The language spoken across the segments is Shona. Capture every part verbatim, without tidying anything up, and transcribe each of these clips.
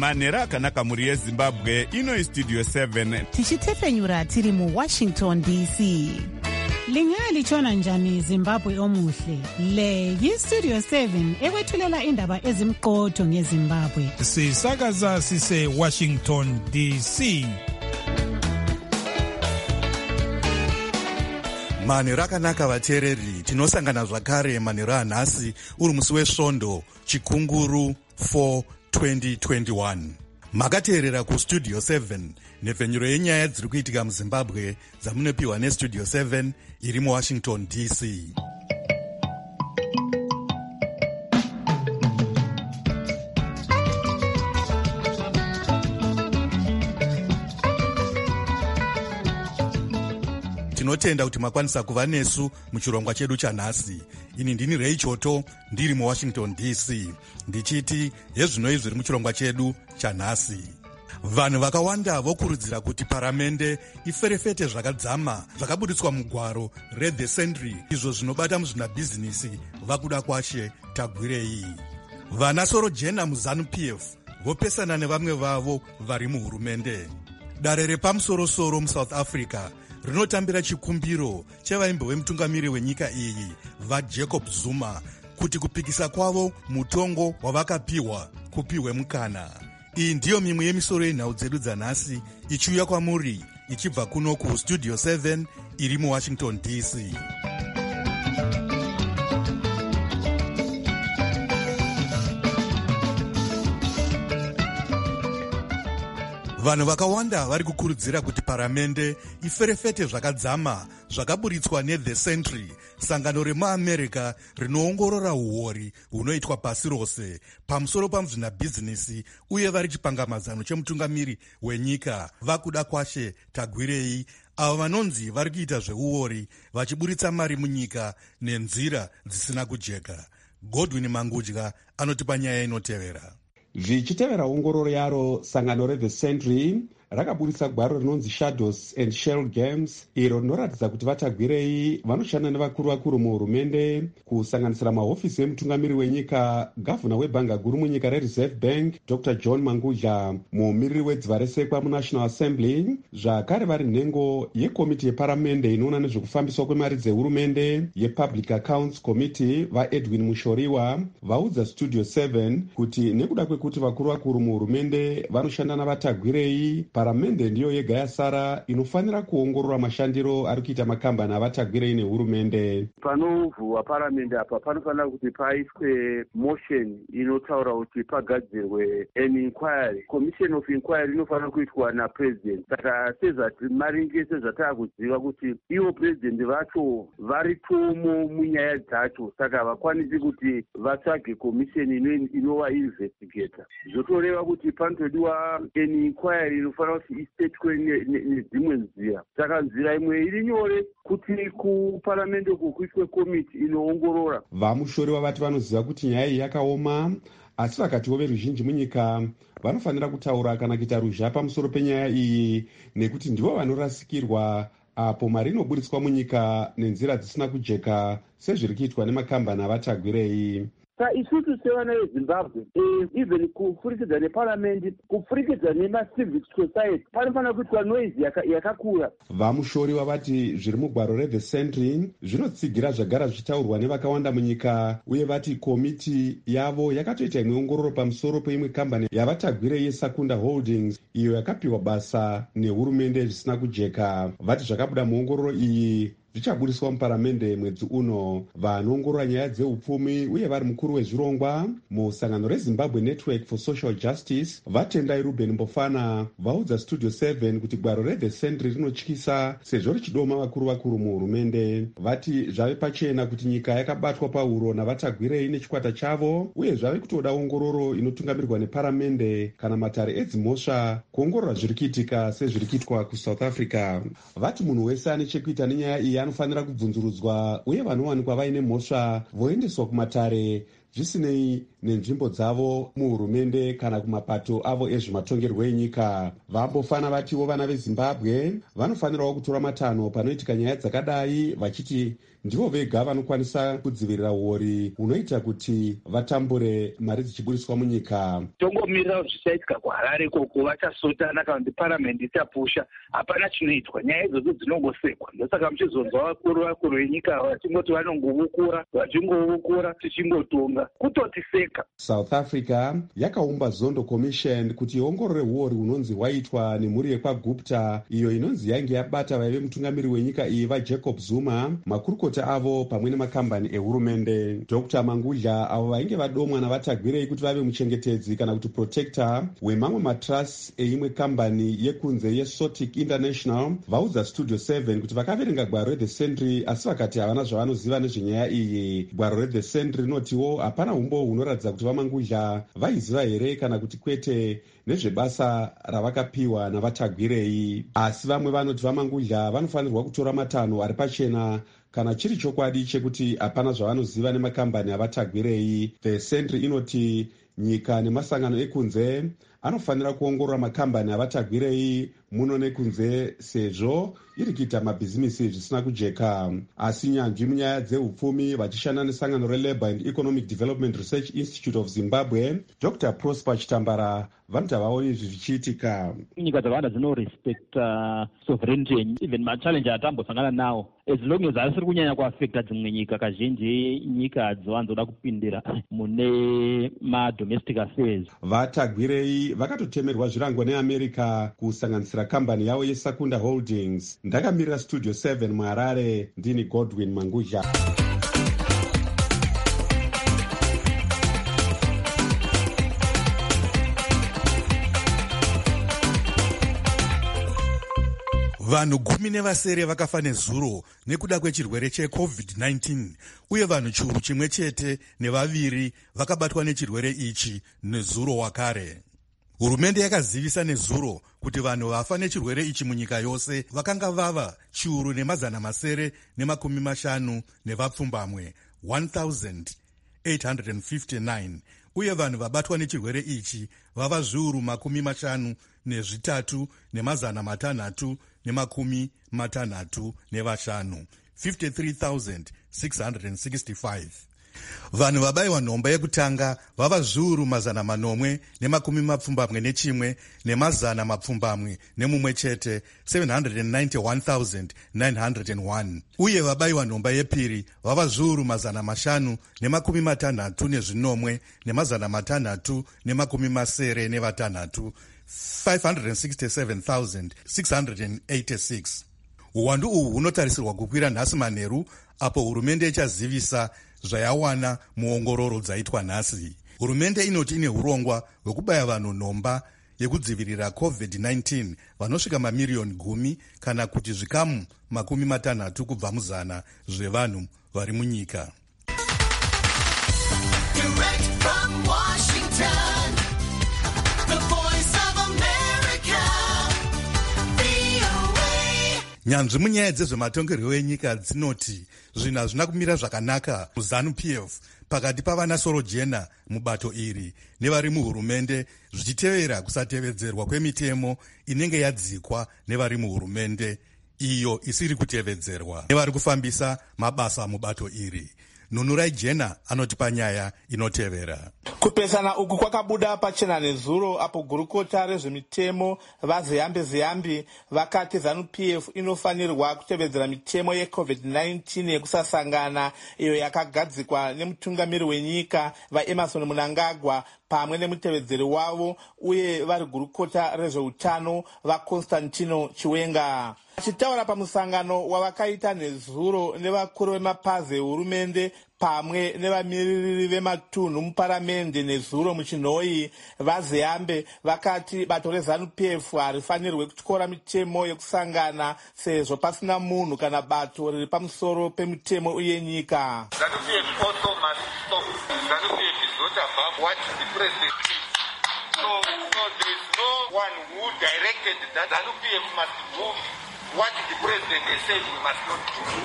manhero akanaka mhuri yezimbabwe. Ino Studio seven tichitepfenyura tiri muWashington D C. Lingalitshona njani Zimbabwe omuhle? Le yiStudio seven ekwethulela indaba ezimqotho ngeZimbabwe. Sisakaza sise Washington D C. Manhero akanaka vateereri, tinosangana zvakare manhero anhasi uri musi wesvondo chikunguru four twenty twenty-one. Makateerera kuStudio seven, nhepfenyuro yenyaya dziri kuitika muZimbabwe dzamunopiwa neStudio seven iri muWashington D C. Tinotenda kuti makwanisa kuva nesu muchirongwa chedu chanhasi. Ini ndini Ray Choto, ndiri muWashington D C, ndichiti hezvinoi zviri muchirongwa chedu chanhasi. Vanhu vakawanda vokurudzira kuti paramende iferefete zvakadzama zvakabuditswa mugwaro reThe Century, izvo zvinobata muzvinabhizinisi vakuda kwashe tagwirei. Vana Sorojena muZANU-P F vopesana nevamwe vavo vari muhurumende. Dare repamusorosoro muSouth Africa rinotambira chikumbiro chevaimbo vemutungamiri wenyika iyi vaJacob Zuma kuti kupikisa kwavo mutongo wavakapiwa kupiwe mukana. Iyi ndiyo mimwe yemisoro yenhau dzedu dzanhasi ichiuya kwamuri ichibva kuno kuStudio seven iri muWashington D C. Vanhu vakawanda vari kukurudzira kuti paramende iferefete zvakadzama zvakaburitswa neThe Century, sangano remuAmerica rinoongorora uori hunoitwa pasi rose pamusoro pamuzvinabhizinisi, uye vari chipangamadzano chemutungamiri wenyika vakuda kwashe tagwirei, avo vanonzi vari kuita zveuori vachiburitsa mari munyika nenzira dzisina kujeka. Godwin Mangudya anotipa nyaya inotevera. Zvichitevera ongororo yaro, sangano reThe Century rakabudisa gwaro rinonzi Shadows and Shell Games, iro rinoratidza kuti vatagwirei vanoshanda nevakuru vakuru muhurumende, kusanganisira mahofisi emutungamiri wenyika, gavhuna webhanga guru munyika reReserve Bank Doctor John Mangudya, mumiriri wedziva resekwa muNational Assembly, zvakare vari nhengo yekomiti yeparamende inoona nezvekufambiswa kwemari dzehurumende yePublic Accounts Committee vaEdwin Mushoriwa vaudza Studio seven kuti nekuda kwekuti vakuru vakuru muhurumende vanoshanda navatagwirei, paramende ndiyo yega yasara inofanira kuongorora mashandiro ari kuita makambani avatagwirei nehurumende. Panovhurwa paramende apa panofanira kuti paiswe motion inotaura kuti pagadzirwe an inquiry. Commission of inquiry inofanira kuitwa napresident. Saka sezvati maringe sezvataakuziva kuti ivo president vacho vari tomo munyaya dzacho, saka havakwanisi kuti vatsvage commission inova investigator. Zvotoreva kuti panotodiwa an inquiry inofanira kuti isetwe nedzimwe nzira. Saka nzira imwe iri nyore kuti kuparamende uku kuiswe komiti inoongorora. Vamushoriwa vati vanoziva kuti nyaya iyi yakaoma, asi vakatiwo veruzhinji munyika vanofanira kutaura kana kuita ruzha pamusoro penyaya iyi, nekuti ndivo vanorasikirwa apo mari inoburitswa munyika nenzira dzisina kujeka sezviri kuitwa nemakambani avatagwirei. Saka isusu sevana veZimbabwe, even kupfurikidza neparamende, kupfurikidza nemacivic society, panofanira kuitwa noise yakakura. Vamushoriwa vati zviri mugwaro reThe Century zvinotsigira zvagara zvichitaurwa nevakawanda munyika, uye vati komiti yavo yakatoita imwe ongororo pamusoro peimwe kambani yavatagwirei yeSakunda Holdings, iyo yakapiwa basa nehurumende zvisina kujeka. Vati zvakabuda muongororo iyi zvichaburiswa muparamende mwedzi uno. Vanoongorora nyaya dzeupfumi uye vari mukuru wezvirongwa musangano reZimbabwe Network for Social Justice vatendai Ruben Mbofana vaudza Studio seven kuti gwaro reThe Century rinotyisa sezvo richidoma vakuru vakuru muhurumende. Vati zvave pachena kuti nyika yakabatwa pauro navatagwirei nechikwata chavo, uye zvave kutoda ongororo inotungamirwa neparamende kana matare edzimhosva kuongorora zviri kuitika sezviri kuitwa kuSouth Africa. Vati munhu wese ane chekuita nenyaya iyi anofanira kubvunzurudzwa, uye vanowanikwa vaine mhosva voendeswa kumatare zvisinei nenzvimbo dzavo muhurumende kana kumapato avo ezvematongerwo enyika. Vambofana vatiwo vana vezimbabwe vanofanirawo kutora matanho panoitika nyaya dzakadai, vachiti ndivo vega vanokwanisa kudzivirira uori unoita kuti vatambure mari dzichiburiswa munyika. Tongomirira zvichaitika kuHarare ikoko, vachasotana kana kuti paramende ichapusha, hapana chinoitwa. Nyaya idzodzo dzinongosekwa. Ndosaka muchizonzwa vakuru vakuru venyika vachingoti vanongovukura, vachingovukura, tichingotonga kutotiseka. South Africa yakaumba Zondo Commission kuti iongorore uori hunonzi hwaitwa nemhuri yekwagupta, iyo inonzi yange yabata vaive mutungamiri wenyika iyi vaJacob Zuma, makurukota avo pamwe nemakambani ehurumende. Dr Mangudla, avo vainge vadomwa navatagwirei kuti vave muchengetedzi kana kuti protector wemamwe matrusts eimwe kambani yekunze yeSotic International, vaudza Studio seven kuti vakaverenga gwaro reThe Sentry asi vakati havana zvavanoziva nezvenyaya iyi. Gwaro reThe Sentry rinotiwo hapana umbo hunoratidza kuti vaMangudla vaiziva here kana kuti kwete nezvebasa ravakapiwa navatagwirei. Asi vamwe vanoti vaMangudla vanofanirwa kutora matanho ari pachena kana chiri chokwadi chekuti hapana zvavanoziva nemakambani avatagwirei. The Sentry inoti nyika nemasangano ekunze anofanira kuongorora makambani avatagwirei muno nekunze sezvo iri kuita mabhizimisi zvisina kujeka. Asi nyanzvi munyaya dzeupfumi vachishanda nesangano reLabour and Economic Development Research Institute of Zimbabwe, Dr Prosper Chitambara, vanoti havaoni izvi zvichiitika. Nyika dzakawanda dzinorespect uh, sovereignty, even machallenje atambosangana nawo, as long as asiri kunyanya kuafecta dzimwe nyika. Kazhinji nyika hadziwanzoda kupindira mune madomestic affairs. Vatagwirei vakatotemerwa zvirango neAmerica kusanganisira kambani yavo yeSakunda Holdings. Ndakamirira Studio seven muHarare, ndini Godwin Mangudla. Vanhu gumi nevasere vakafa nezuro nekuda kwechirwere checovid nineteen, uye vanhu chiuru chimwe chete nevaviri vakabatwa nechirwere ichi nezuro wakare. Hurumende yakazivisa nezuro kuti vanhu vafa nechirwere ichi munyika yose vakanga vava chiuru nemazana masere nemakumi mashanu nevapfumbamwe one thousand eight hundred fifty-nine, uye vanhu vabatwa nechirwere ichi vava zviuru makumi mashanu nezvitatu nemazana matanhatu nemakumi matanhatu nevashanu fifty-three thousand six hundred sixty-five. Vanhu vabayiwa nhomba yekutanga vava zviuru mazana manomwe nemakumi mapfumbamwe nechimwe nemazana mapfumbamwe nemumwe chete seven hundred ninety-one thousand nine hundred one, uye vabayiwa nhomba yepiri vava zviuru mazana mashanu nemakumi matanhatu nezvinomwe nemazana matanhatu nemakumi masere nevatanhatu five hundred sixty-seven thousand six hundred eighty-six. Uwandu uhu hunotarisirwa kukwira nhasi manheru apo hurumende ichazivisa zvayawana muongororo dzaitwa nhasi. Hurumende inoti ine urongwa hwekubaya vanhu nhomba yekudzivirira covid nineteen vanosvika mamiriyoni gumi kana kuti zvikamu makumi matanhatu kubva muzana zvevanhu vari munyika. Nyanzvi munyaya dzezvematongerwo enyika dzinoti zvinhu hazvina kumira zvakanaka muZANU P F pakati pavana soro jena mubato iri nevari muhurumende, zvichitevera kusatevedzerwa kwemitemo inenge yadzikwa nevari muhurumende iyo isiri kutevedzerwa nevari kufambisa mabasa mubato iri. Nunurai Jena anoti panyaya inotevera. Kupesana uku kwakabuda pachena nezuro apo gurukota rezvemitemo vaZiyambi Ziyambi vakati ZANU P F inofanirwa kutevedzera mitemo yecovid nineteen yekusasangana iyo yakagadzikwa nemutungamiri wenyika vaEmerson Mnangagwa pamwe nemutevedzeri wavo uye vari gurukota rezveutano vaConstantino Chiwenga. Achitaura pamusangano wavakaita nezuro nevakuru vemapazi ehurumende pamwe nevamiririri vematunhu muparamende nezuro muchinhoi, vaZiyambe vakati bato reZANU P F harifanirwe kutyora mitemo yekusangana sezvo pasina munhu kana bato riri pamusoro pemitemo uye nyika. ZANU P F also must stop. ZANU P F is not above what the president is. So, so there is no one who directed that ZANU P F must do what the president has said we must not do.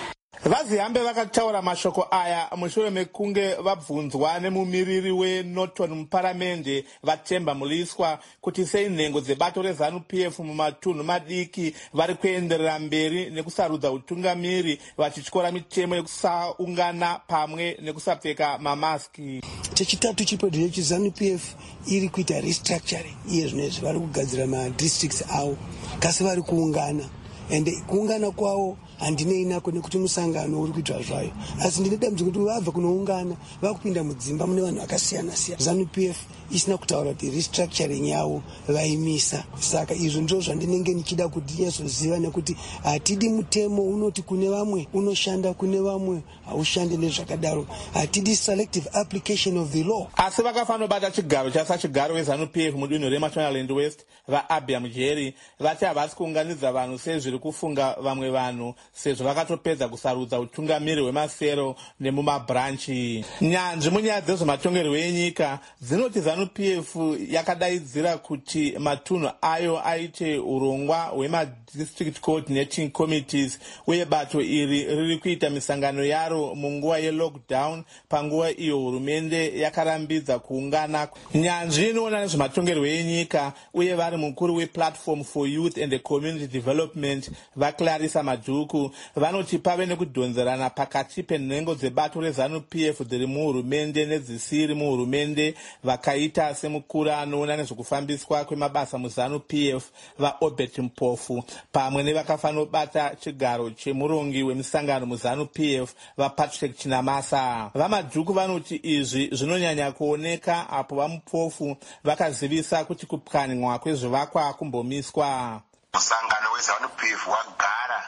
Vazihambe vakataura mashoko aya mushure mekunge vabvunzwa nemumiriri weNorton muparamende Vatemba Muliswa kuti sei nhengo dzebato reZANU-P F mumatunhu madiki vari kuenderera mberi nekusarudza utungamiri vachityora mitemo yekusaungana pamwe nekusapfeka mamaski. Chechitatu chipedho cheZANU-P F iri kuita restructuring iye zvinezvi vari kugadzira madistricts avo kasi vari kuungana ende kuungana kwavo handinei nako nekuti musangano uri kuitwa zvayo asi ndine dambudziko kuti vabva kunoungana vakupinda mudzimba mune vanhu vakasiyana siyana. ZANU-P F isina kutaura kuti restructuring yavo vaimisa, saka izvo ndizvo zvandinenge ndichida kuti ndinyazoziva nekuti hatidi mutemo unoti kune vamwe unoshanda kune vamwe haushande nezvakadaro, hatidi selective application of the law. Asi vakafanira bata chigaro chasa chigaro weZANU-P F mudunhu reMashonaland West vaAbia Mujeri vati havasi kuunganidza vanhu sezviri kufunga vamwe vanhu sezvo vakatopedza kusarudza utungamiri hwemasero nemumabranchi. Nyanzvi munyaya dzezvematongerwo enyika dzinoti ZANU-P F yakadaidzira kuti matunhu ayo aite urongwa hwemadistrict coordinating committees uye bato iri riri kuita misangano yaro munguva yelockdown panguva iyo hurumende yakarambidza kuungana. Nyanzvi inoona nezvematongerwo enyika uye vari mukuru wePlatform for Youth and Community Development vaClarissa Madhuku vanoti pave nekudhonzerana pakati penhengo dzebato reZANU-P F dziri muhurumende nedzisiri muhurumende vakaita semukuru anoona nezvekufambiswa kwemabasa muZANU-P F vaObert Mpofu pamwe nevakafanira bata chigaro chemurongi wemisangano muZANU-P F vaPatrick Chinamasa. VaMadhuku vanoti izvi zvinonyanya kuoneka apo vaMpofu vakazivisa kuti kupwanywa kwezvivakwa kumbomiswa. Musangano weZANU-P F wagara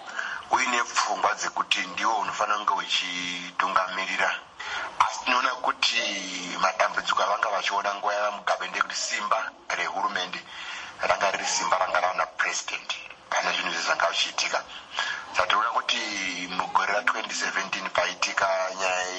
uine pfungwa dzekuti ndiwo unofanira kunge uchitungamirira, asi tinoona kuti matambudziko avanga vachiona nguva yaVaMugabe ndekuti simba rehurumende ranga riri simba ranga raona president pane zvinhu izvi zvanga zvichiitika. Saka tinoona kuti mugore ratwenty seventeen paitika nyaya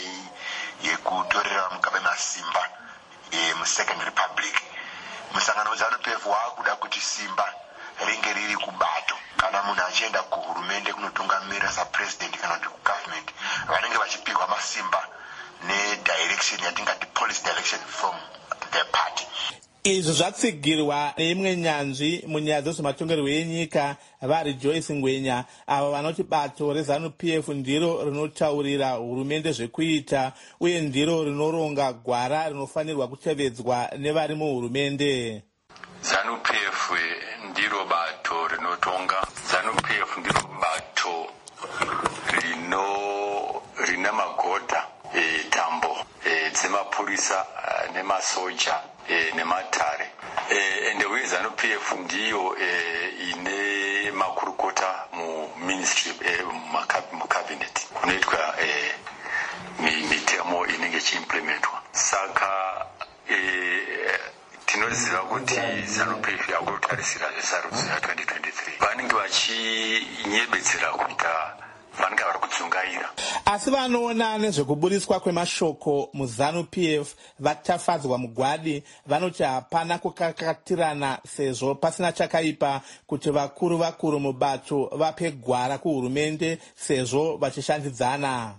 yekutorera vaMugabe masimba muSecond Republic, musangano weZANU-P F waakuda kuti simba ringe riri kubato. Kana munhu achienda kuhurumende kunotungamirira sapresident kana kuti kugovernment vanenge vachipihwa masimba nedirection yatingati policy direction from the party. Izvi zvatsigirwa neimwe nyanzvi munyaya dzezvematongerwo enyika vari Joyce Ngwenya avo vanoti bato reZANU-P F ndiro rinotaurira hurumende zvekuita uye ndiro rinoronga gwara rinofanirwa kutevedzwa nevari muhurumende. ZANU-P F ndiro bato rinotonga. ZANU-P F ndiro bato rino rina magodha e, tambo e, dzemapurisa e, nemasoja e, nematare e, ende uye ZANU-P F ndiyo e, ine makurukota muministry e, mucabinet kunoitwa e, mitemo inenge ichiimplementwa. Saka e, tinoziva kuti ZANU-P F yakutotarisira zvesarudzo ya twenty twenty-three vanenge vachinyebetsera kuita vanenge vari kudzungaira. Asi vanoona nezvekuburiswa kwemashoko muZANU-P F vatafadzwa mugwadi vanoti hapana kukakatirana sezvo pasina chakaipa kuti vakuru vakuru mubato vape gwara kuhurumende sezvo vachishandidzana.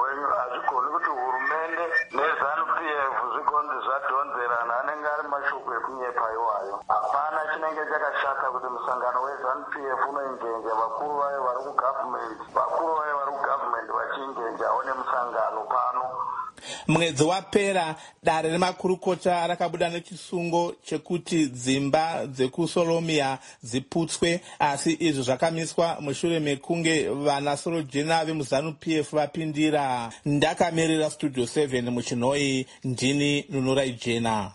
Hapana chinenge chakashata kuti musangano weZANU-P F unoingenja vakuru vayo vari kugovernment vakuru vayo vari kugovernment vachingenja one musangano pano. Mwedzi wapera dare remakurukota rakabuda nechisungo chekuti dzimba dzekuSolomia dziputswe, asi izvi zvakamiswa mushure mekunge vanasorojena vemuZANU-P F vapindira. Ndakamirira Studio seven muChinoi, ndini Nunurai Jena.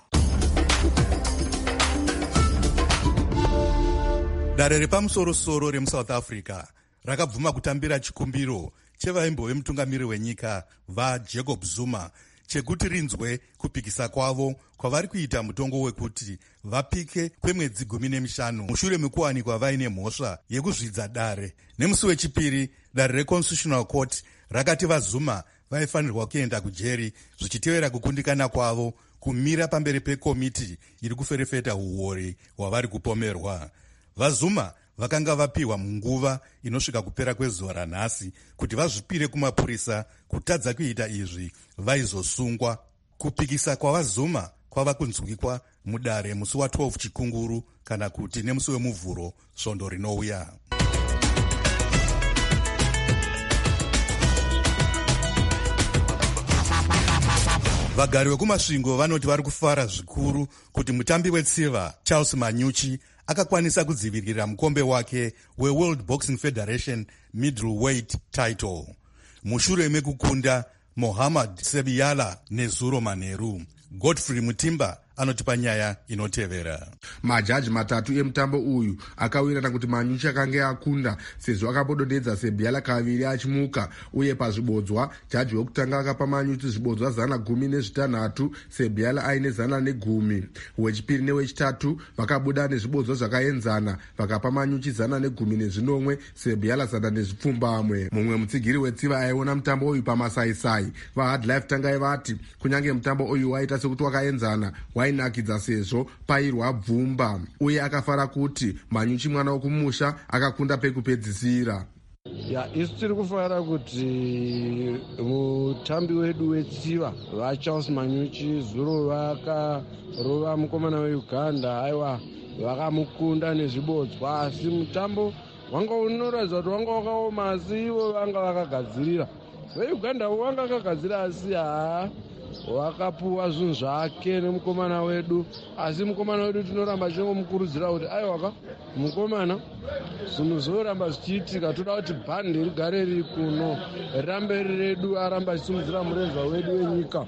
Dare repamusoro-soro remuSouth Africa rakabvuma kutambira chikumbiro chevaimbove mutungamiri wenyika vaJacob Zuma chekuti rinzwe kupikisa kwavo kwavari kuita mutongo wekuti vapike kwemwedzi gumi nemishanu mushure mekuwanikwa vaine mhosva yekuzvidza dare. Nemusi wechipiri, dare reConstitutional Court rakati vaZuma vaifanirwa kuenda kujeri zvichitevera kukundikana kwavo kumira pamberi pekomiti iri kuferefeta uori hwavari kupomerwa. VaZuma vakanga vapiwa munguva inosvika kupera kwezuva ranhasi kuti vazvipire kumapurisa kutadza kuita izvi vaizosungwa. Kupikisa kwavazuma kwava kunzwikwa mudare musi wa12 chikunguru kana kuti nemusi wemuvhuro svondo rinouya. Vagari vekumasvingo vanoti vari kufara zvikuru kuti mutambi wetsiva Charles Manyuchi akakwanisa kudzivirira mukombe wake weWorld Boxing Federation middleweight title mushure mekukunda Mohammad Sebiyala nezuro manheru. Godfrey Mutimba anotipa nyaya inotevera. Majaji matatu emutambo uyu akawirirana kuti Manyuchi akanga akunda sezvo akambodonhedza Sebiyala kaviri achimuka, uye pazvibodzwa jaji wekutanga akapa Manyuchi zvibodzwa zana gumi nezvitanhatu, Sebiyala aine zana negumi. Wechipiri newechitatu vakabuda nezvibodzwa zvakaenzana, vakapa Manyuchi zana negumi nezvinomwe, Sebiyala zana nezvipfumbamwe. Mumwe mutsigiri wetsiva aiona mutambo uyu pamasaisai vaHard Life tangai vati kunyange mutambo uyu waita sekuti wakaenzana wainakidza sezvo pairwa bvumba, uye akafara kuti Manyuchi mwana wokumusha akakunda pekupedzisira. Ya isu tiri kufara kuti mutambi wedu wetsiva vaCharles Manyuchi zuro vakarova mukomana weUganda, aiwa vakamukunda nezvibodzwa, asi mutambo wanga unoratidza kuti wanga wakaoma, asi ivo vanga vakagadzirira. VeUganda vanga vakagadzirira, asi haa wakapuwa zvinhu zvake nemukomana wedu, asi mukomana wedu tinoramba tingomukurudzira kuti aiwaka mukomana zvinhu zvoramba zvichiitika, toda kuti bhandi rigare riri kuno, rirambe redu, aramba achisimudzira mureza wedu wenyika.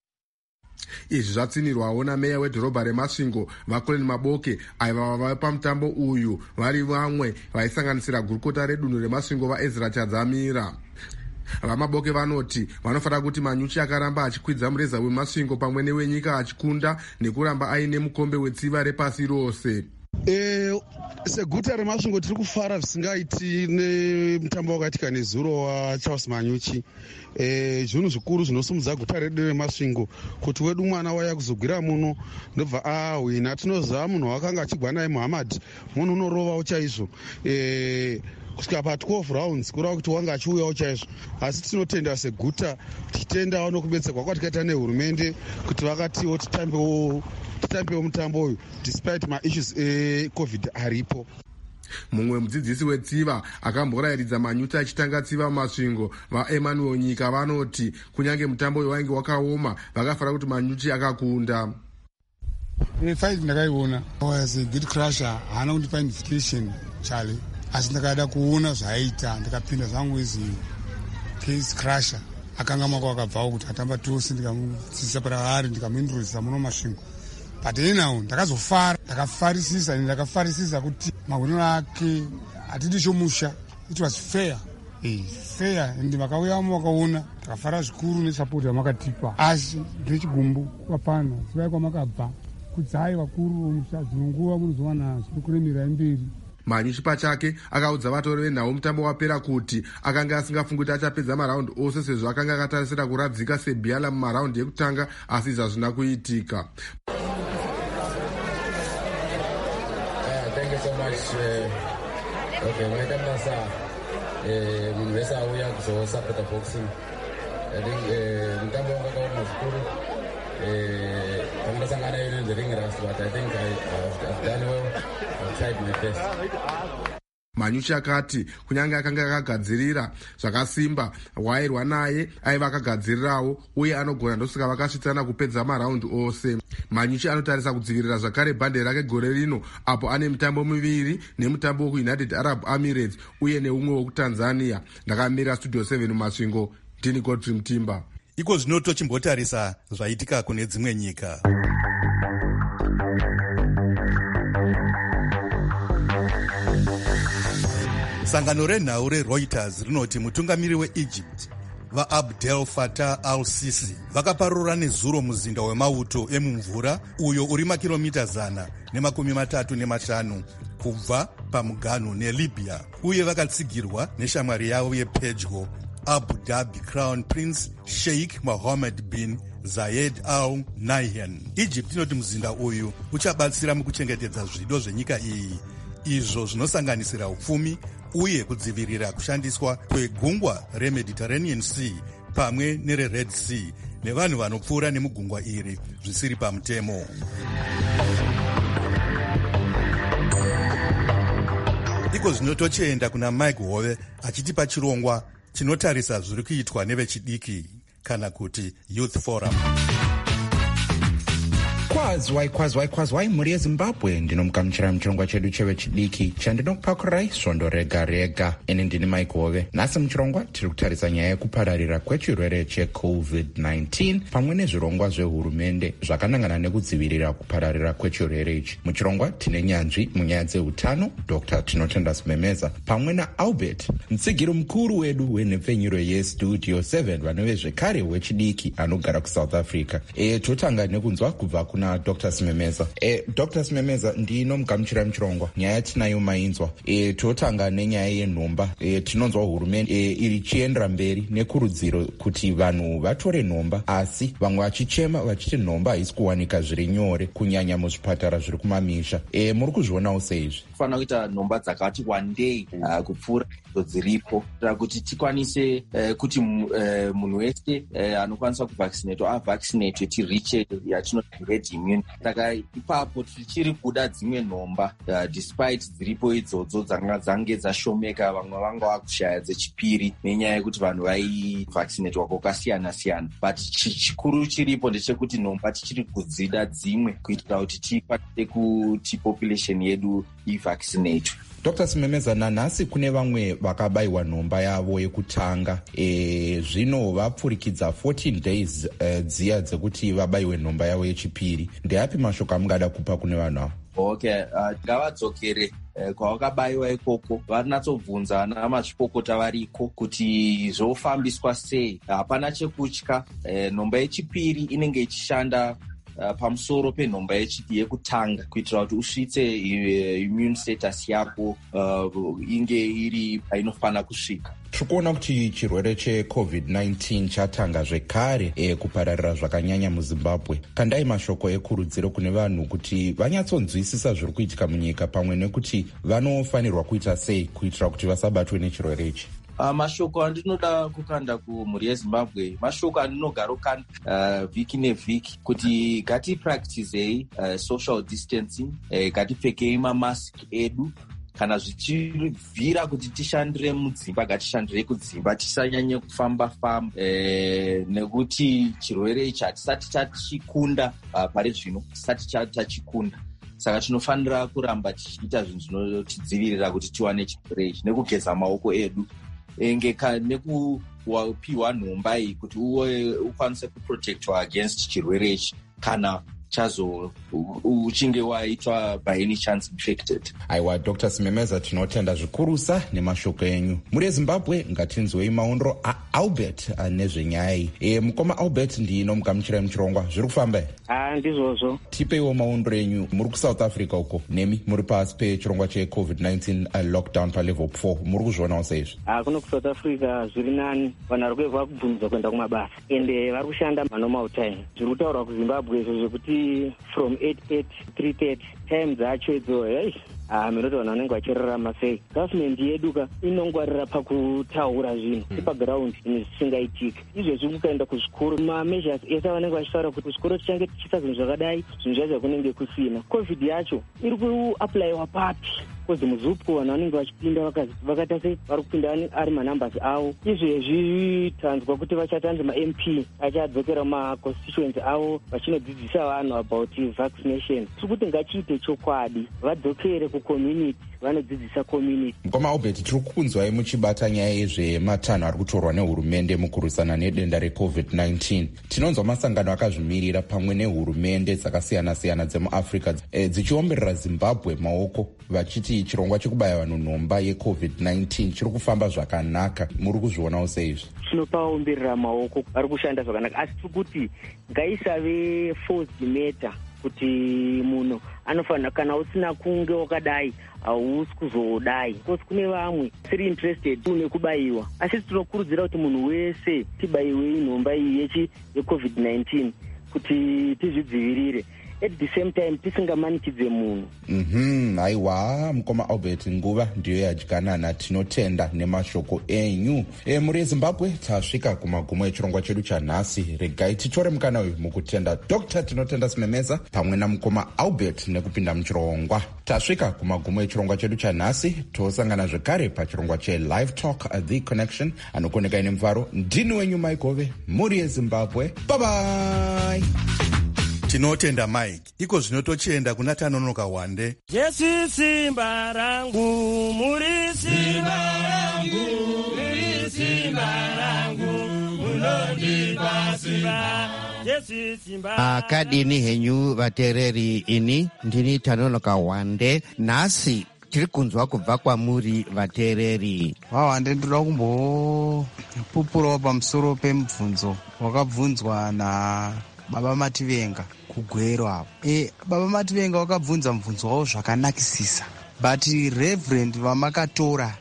Izvi zvatsinirwawo nameya wedhorobha reMasvingo Vacolin Maboke aiva vava pamutambo uyu vari vamwe vaisanganisira gurukota redunhu reMasvingo vaEzra Chadzamira. VaMaboke vanoti vanofanira kuti Manyuchi akaramba achikwidza mureza weMasvingo pamwe newenyika achikunda nekuramba aine mukombe wetsiva repasi rose. E, seguta reMasvingo tiri kufara zvisingaiti nemutambo wakaitika nezuro waCharles Manyuchi. E, zvinhu zvikuru zvinosumudza guta redu reMasvingo kuti wedu mwana waya kuzogwira muno ndobva ahwina. Tinoziva munhu wakanga achigwa naye Muhammad, munhu unorovawo chaizvo. E, kusvika pa12 rounds kureva kuti wanga achiuyawo chaizvo, asi tinotenda seguta tichitendawo nokubetserwa kwatikaita nehurumende kuti vakatiwo titambewo titambewo mutambo uyu despite maissues ecovid aripo. Mumwe mudzidzisi wetsiva akamborayiridza Manyuchi achitanga tsiva mumasvingo vaEmanuel Nyika vanoti kunyange mutambo uyu wainge wakaoma vakafara kuti Manyuchi akakunda. Fight ndakaiona was a good crusher, haana kundipa indication chale, asi ndakada kuona zvaaita ndikapinda zvangu izi case crusher. Akanga mako wakabvawo kuti atamba tose, ndikamudzidzisa paraari ndikamuintroducisa muno Masvingo. But anyhow ndakazofara, ndakafarisisa ndakafarisisa kuti mahwiniro ake hatidi chomusha, it was fair. Eh, fair, ndi vakauya vakaona takafara zvikuru nesapoti yamakatipa, asi ndechigumbu kwapana sivai kwamakabva kudzai vakuru vomusha dzinonguva munozowana zviri kuremera mberi. Manyuchi pachake akaudza vatori venhau mutambo wapera kuti akanga asingafungi kuti achapedza maraundi ose sezvo akanga akatarisira kuradzika Sebiyala mumaraundi ekutanga, asi izvi hazvina kuitika. Thank you so much. Uh, okay, my name is uh, munhu wese auya kuzosapota boxing. I think mutambo wanga wakaoma zvikuru. Pandasangana in the ring rust, but I think I, I've done well. I've tried my best. Manyuchi akati kunyange akanga akagadzirira zvakasimba wairwa naye aiva akagadzirirawo uye anogona ndosvika vakasvitsana kupedza maraundi ose. Manyuchi anotarisa kudzivirira zvakare bhande rake gore rino apo ane mitambo miviri nemutambo wekuUnited Arab Emirates uye neumwe wekuTanzania. Ndakamira Studio seven mumasvingo, ndini Godfrey Mutimba. Iko zvino tochimbotarisa zvaitika kune dzimwe nyika. Sangano renhau reReuters rinoti mutungamiri weEgypt vaAbdel Fattah al-Sisi vakaparura nezuro muzinda wemauto emumvura uyo uri makiromita zana nemakumi matatu nemashanu kubva pamuganhu neLibya, uye vakatsigirwa neshamwari yavo yepedyo Abu Dhabi Crown Prince Sheikh Mohammed bin Zayed Al Nahyan. Egypt inoti muzinda uyu uchabatsira mukuchengetedza zvido zvenyika iyi izvo zvinosanganisira upfumi uye kudzivirira kushandiswa kwegungwa remediterranean sea pamwe nerered sea nevanhu vanopfuura nemugungwa iri zvisiri pamutemo. iko zvino tochienda kuna Mike Hove achitipa chirongwa chinotarisa zviri kuitwa nevechidiki kana kuti Youth Forum. kwazwai kwazwai kwazwai mhuri yezimbabwe, ndinomugamuchira muchirongwa chedu chevechidiki chandinokupakurai svondo rega rega. ini ndini Mike Hove. nhasi muchirongwa tiri kutarisa nyaya yekupararira kwechirwere checovid nineteen pamwe nezvirongwa zvehurumende zvakanangana nekudzivirira kupararira kwechirwere ichi. muchirongwa tine nyanzvi munyaya dzeutano, Dr Tinotenda Simemeza pamwe naAlbert mutsigiri mukuru wedu wenhepfenyuro yestudio seven vanove zvekare wechidiki anogara kuSouth Africa. e, totanga nekunzwa kubva kuna Dr Simemeza. E, Dr Simemeza ndinomugamuchira muchirongwa. nyaya tinayo mainzwa. e, totanga nenyaya yenhomba. e, tinonzwa hurumende e, iri chiendera mberi nekurudziro kuti vanhu vatore nhomba, asi vamwe vachichema vachiti nhomba haisi kuwanika zviri nyore kunyanya muzvipatara zviri kumamisha. e, muri kuzvionawo seizvi? kufanira kuita nhomba dzakati wandei uh, kupfuura idzo dziripo kuitira kuti tikwanise uh, kuti uh, munhu wese uh, anokwanisa kuvaccinatwa avaccinatwe tiriche yatinoti herd immunity. Saka ipapo tichiri kuda dzimwe nhomba uh, despite dziripo idzodzo dzanga dzange dzashomeka, vamwe vanga vakushaya dzechipiri nenyaya yekuti vanhu vaivaccinatwa kwakasiyana siyana, but chikuru chiripo ndechekuti nhomba tichiri kudzida dzimwe kuitira kuti tikwanise kuti population yedu ivaccinatwe. Dr Simemeza, nanhasi kune vamwe vakabayiwa nhomba yavo yekutanga. e, zvino vapfurikidza fourteen days uh, dziya dzekuti vabayiwe nhomba yavo yechipiri. ndeapi mashoko amungada kupa kune vanhu avo? Okay, ngavadzokere uh, uh, kwavakabayiwa ikoko varinatsobvunza ana mazvikokota variko kuti zvofambiswa sei. hapana chekutya. uh, nhomba yechipiri inenge ichishanda Uh, pamusoro penhomba yekutanga kuitira kuti usvitse uh, immune status yako uh, inge iri painofanira kusvika. tikuona kuti chirwere checovid nineteen chatanga zvekare e, kupararira zvakanyanya muzimbabwe. kandai mashoko ekurudziro kune vanhu kuti vanyatsonzwisisa zviri kuitika munyika pamwe nekuti vanofanirwa kuita sei kuitira kuti vasabatwe nechirwere ichi. Uh, mashoko andinoda kukanda kumhuri yezimbabwe mashoko andinogara kukanda uh, vhiki nevhiki kuti ngatipracticei uh, social distancing, uh, ngatipfekei mamask edu. kana zvichibvira kuti tishandire mudzimba ngatishandirei kudzimba, tisanyanye kufamba famba e, nekuti chirwere ichi hatisati tachikunda. uh, pari zvino tisati tachikunda, saka tinofanira kuramba tichiita zvinhu zvinotidzivirira kuti tiwane chirwere ichi, nekugeza maoko edu enge nekupiwa nhomba iyi kuti uwe ukwanise kuprotectwa against chirwere ichi kana chazo uchinge waitwa by any chance infected. aiwa Dr Simemeza, tinotenda zvikurusa nemashoko enyu. muri yezimbabwe ngatinzwei maondro aAlbert nezvenyaya iyi. e, mukoma Albert ndinomugamuchirai muchirongwa. zviri kufamba here? ah ndizvozvo. tipeiwo maondro enyu. muri kuSouth Africa uko nemi muri pasi pechirongwa checovid nineteen uh, lockdown palevel four, muri kuzvionawo seizvi? ah kuno kuSouth Africa zviri nani, vanhu vari kuevwa kubvunza kuenda kumabasa ende vari kushanda manormal time. zviri kutaurwa kuZimbabwe izvo zvekuti from eight eight to three thirty time dzacho idzo hey ah minoti vanhu vanenge vachirarama sei. gavhmendi yedu ka inongwarira pakutaura zvinhu ipagiraundi zvinhu zvisingaitika. izvezvi kukaenda kuzvikoro mameasures ese vanenge vachitaura kuti zvikoro tichange tichiita zvinhu zvakadai, zvinhu zvacho kunenge kusina. covid yacho iri kuaplayiwa papi kozi muzupu vanhu vanenge vachipinda vakaita sei vari kupinda ari manambers avo. izvezvi tanzwa kuti vachatanzi ma-M P achadzokera mumaconstituency avo vachinodzidzisa vanhu about vaccination. tiri kuti ngachiite chokwadi, vadzokere kucommunity vanodzidzisa community. mukoma Albert, tiri kukunzwai muchibata nyaya yezvematanho ari kutorwa nehurumende mukurwisana nedenda recovid nineteen. tinonzwa masangano akazvimirira pamwe nehurumende dzakasiyana siyana dzemuafrica e, dzichiomberera zimbabwe maoko vachiti chirongwa chekubaya vanhu nhomba yecovid nineteen chiri kufamba zvakanaka. muri kuzvionawo seizvi? tinopaomberera maoko, vari kushanda zvakanaka, asi tiri kuti ngaisave forced matter kuti munhu anofanira kana usina kunge wakadai hausi kuzodai. kosi kune vamwe siri interested nekubayiwa, asi tinokurudzira kuti munhu wese tibayiwei nhomba iyi yechi yecovid nineteen kuti tizvidzivirire. at the same time tisingamanikidze munhu. Mhm, aiwa mukoma Albert, nguva ndiyo yadyanana. Tinotenda nemashoko enyu. E, muri Zimbabwe tasvika kumagumo echirongwa chedu chanhasi. Regai titore mukana uyu mukutenda Doctor Tinotenda Simemeza pamwe namukoma Albert nekupinda muchirongwa. Tasvika kumagumo echirongwa chedu chanhasi. Tosangana zvekare pachirongwa che Live Talk The Connection. Anokoneka ine mvaro ndini wenyu Maikove, muri Zimbabwe. Bye bye. Tinotenda Mike. Iko zvinotochenda kuna Tanonoka Wande. Jesu simba rangu, muri simba rangu, muri simba rangu, munondipa simba. Jesu simba. Akadini henyu vatereri, ini ndini Tanonoka Wande. Nasi tiri kunzwa kubva kwamuri vatereri. Wawande ndoda kumbopupurawo pamusoro pemubvunzo wakabvunzwa na Baba Mativenga kugwero apo. E, Baba Mativenga wakabvunza mubvunzo wawo zvakanakisisa, but Reverend vamakatora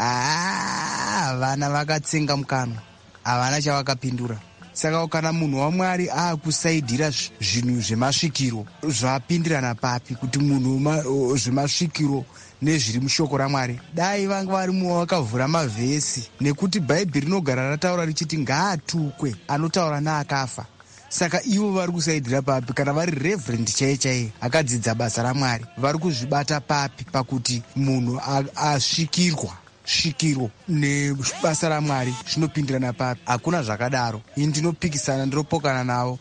ah vana vakatsenga mukanwa, havana chavakapindura. Saka kana munhu waMwari akusaidhira zvinhu zvemasvikiro zvapindirana papi kuti munhu zvemasvikiro nezviri mushoko raMwari, dai vanga vari muwo vakavhura mavhesi, nekuti Bhaibheri rinogara rataura richiti ngaatukwe anotaura neakafa. Saka ivo vari kusaidhira papi? Kana vari Reverend chaiye chaiye akadzidza basa raMwari, vari kuzvibata papi pakuti munhu asvikirwa svikiro nebasa raMwari zvinopindirana papi? Hakuna zvakadaro. Ini ndinopikisana, ndinopokana navo.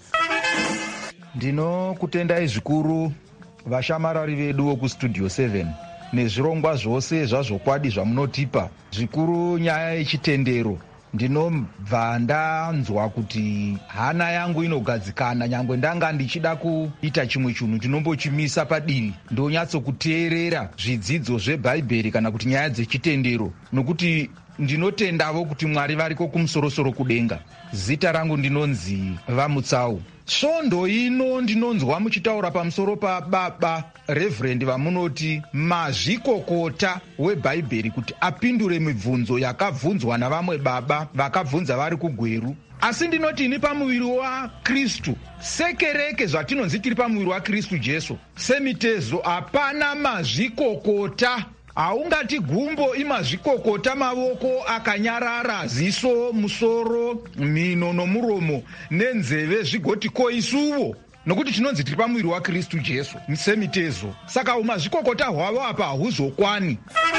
Ndinokutendai zvikuru vashamarari vedu vokustudio seven nezvirongwa zvose zvazvokwadi zvamunotipa, zvikuru nyaya yechitendero. Ndinobva ndanzwa kuti hana yangu inogadzikana, nyangwe ndanga ndichida kuita chimwe chinhu ndinombochimisa padivi ndonyatsokuteerera zvidzidzo zveBhaibheri kana kuti nyaya dzechitendero, nokuti ndinotendavo kuti Mwari variko kumusorosoro kudenga. Zita rangu ndinonzi Vamutsau. Svondo ino ndinonzwa muchitaura pamusoro pababa Reverend vamunoti mazvikokota weBhaibheri kuti apindure mibvunzo yakabvunzwa navamwe baba vakabvunza vari kugweru. Asi ndinoti ini pamuviri waKristu, sekereke zvatinonzi tiri pamuviri waKristu Jesu, semitezo hapana mazvikokota. Haungati gumbo imazvikokota mavoko akanyarara, ziso, musoro, mhino nomuromo nenzeve zvigoti koisuvo, nokuti tinonzi tiri pamuviri waKristu Jesu semitezo. Saka umazvikokota hwavo apa hahuzokwani.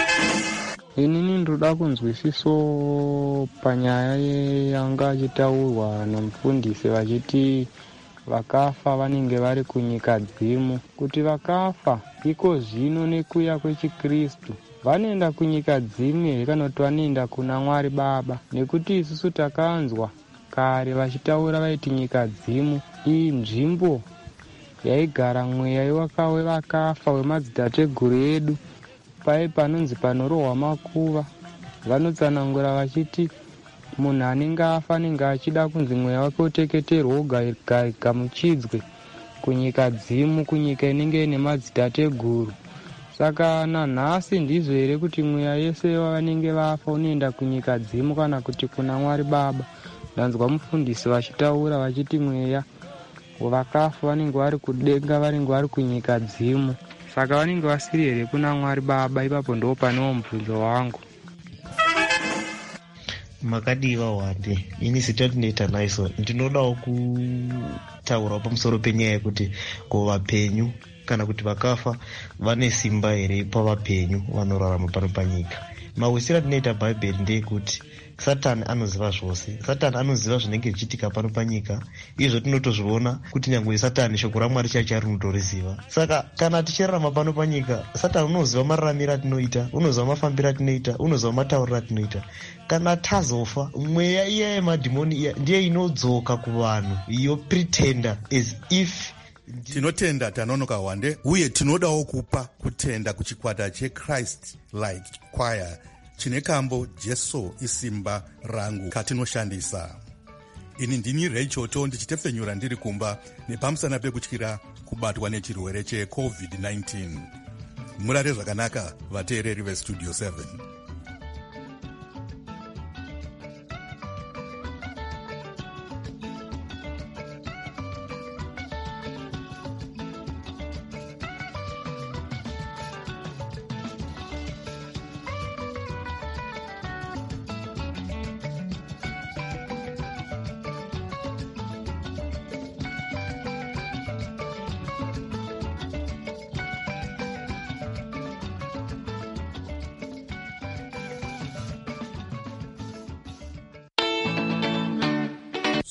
Inini ndoda kunzwisiso panyaya yanga achitaurwa nomufundisi vachiti vakafa vanenge vari kunyika dzimu, kuti vakafa iko zvino nekuya kwechiKristu vanoenda kunyika dzimu here kana kuti vanoenda kuna Mwari Baba? Nekuti isusu takanzwa kare vachitaura vaiti nyika dzimu iyi nzvimbo yaigara mweya wakawe vakafa wemadzitateguru edu, pai panonzi panorohwa makuva. Vanotsanangura vachiti munhu anenge afa anenge achida kunzi mweya wake uteketerwe ugamuchidzwe kunyika dzimu, kunyika inenge ine madzitateguru. Saka nanhasi ndizvo here kuti mweya yese vanenge vafa unoenda kunyika dzimu kana kuti kuna Mwari Baba? Ndanzwa mufundisi vachitaura vachiti mweya vakafa vanenge vari kudenga, vanenge vari kunyika dzimu. Saka vanenge vasiri here kuna Mwari Baba? Ipapo ndo panewo mubvunzo wangu. Makadiva Wande, ini sitotinoita naiso. Ndinodawo kutaurawo pamusoro penyaya yekuti ko vapenyu kana kuti vakafa vane simba here pavapenyu vanorarama pano panyika. Mawisiro atinoita Bhaibheri ndeyekuti Satani anoziva zvose. Satani anoziva zvinenge zvichiitika pano panyika. Izvo tinotozviona kuti nyangwe Satani shoko raMwari chacho rinotoriziva. Saka kana tichirarama pano panyika, Satani unoziva mararamiro atinoita, unoziva mafambiro atinoita, unoziva matauriro atinoita. Kana tazofa, mweya iya yemadhimoni iya ndiye inodzoka kuvanhu, iyo pretender as if. Tinotenda Tanonoka Wande, uye tinodawo kupa kutenda kuchikwata cheChrist Light Choir chine kambo Jesu isimba rangu katinoshandisa. Ini ndini Reichoto ndichitepfenyura ndiri kumba nepamusana pekutyira kubatwa nechirwere checovid nineteen. Murare zvakanaka vateereri vestudio seven.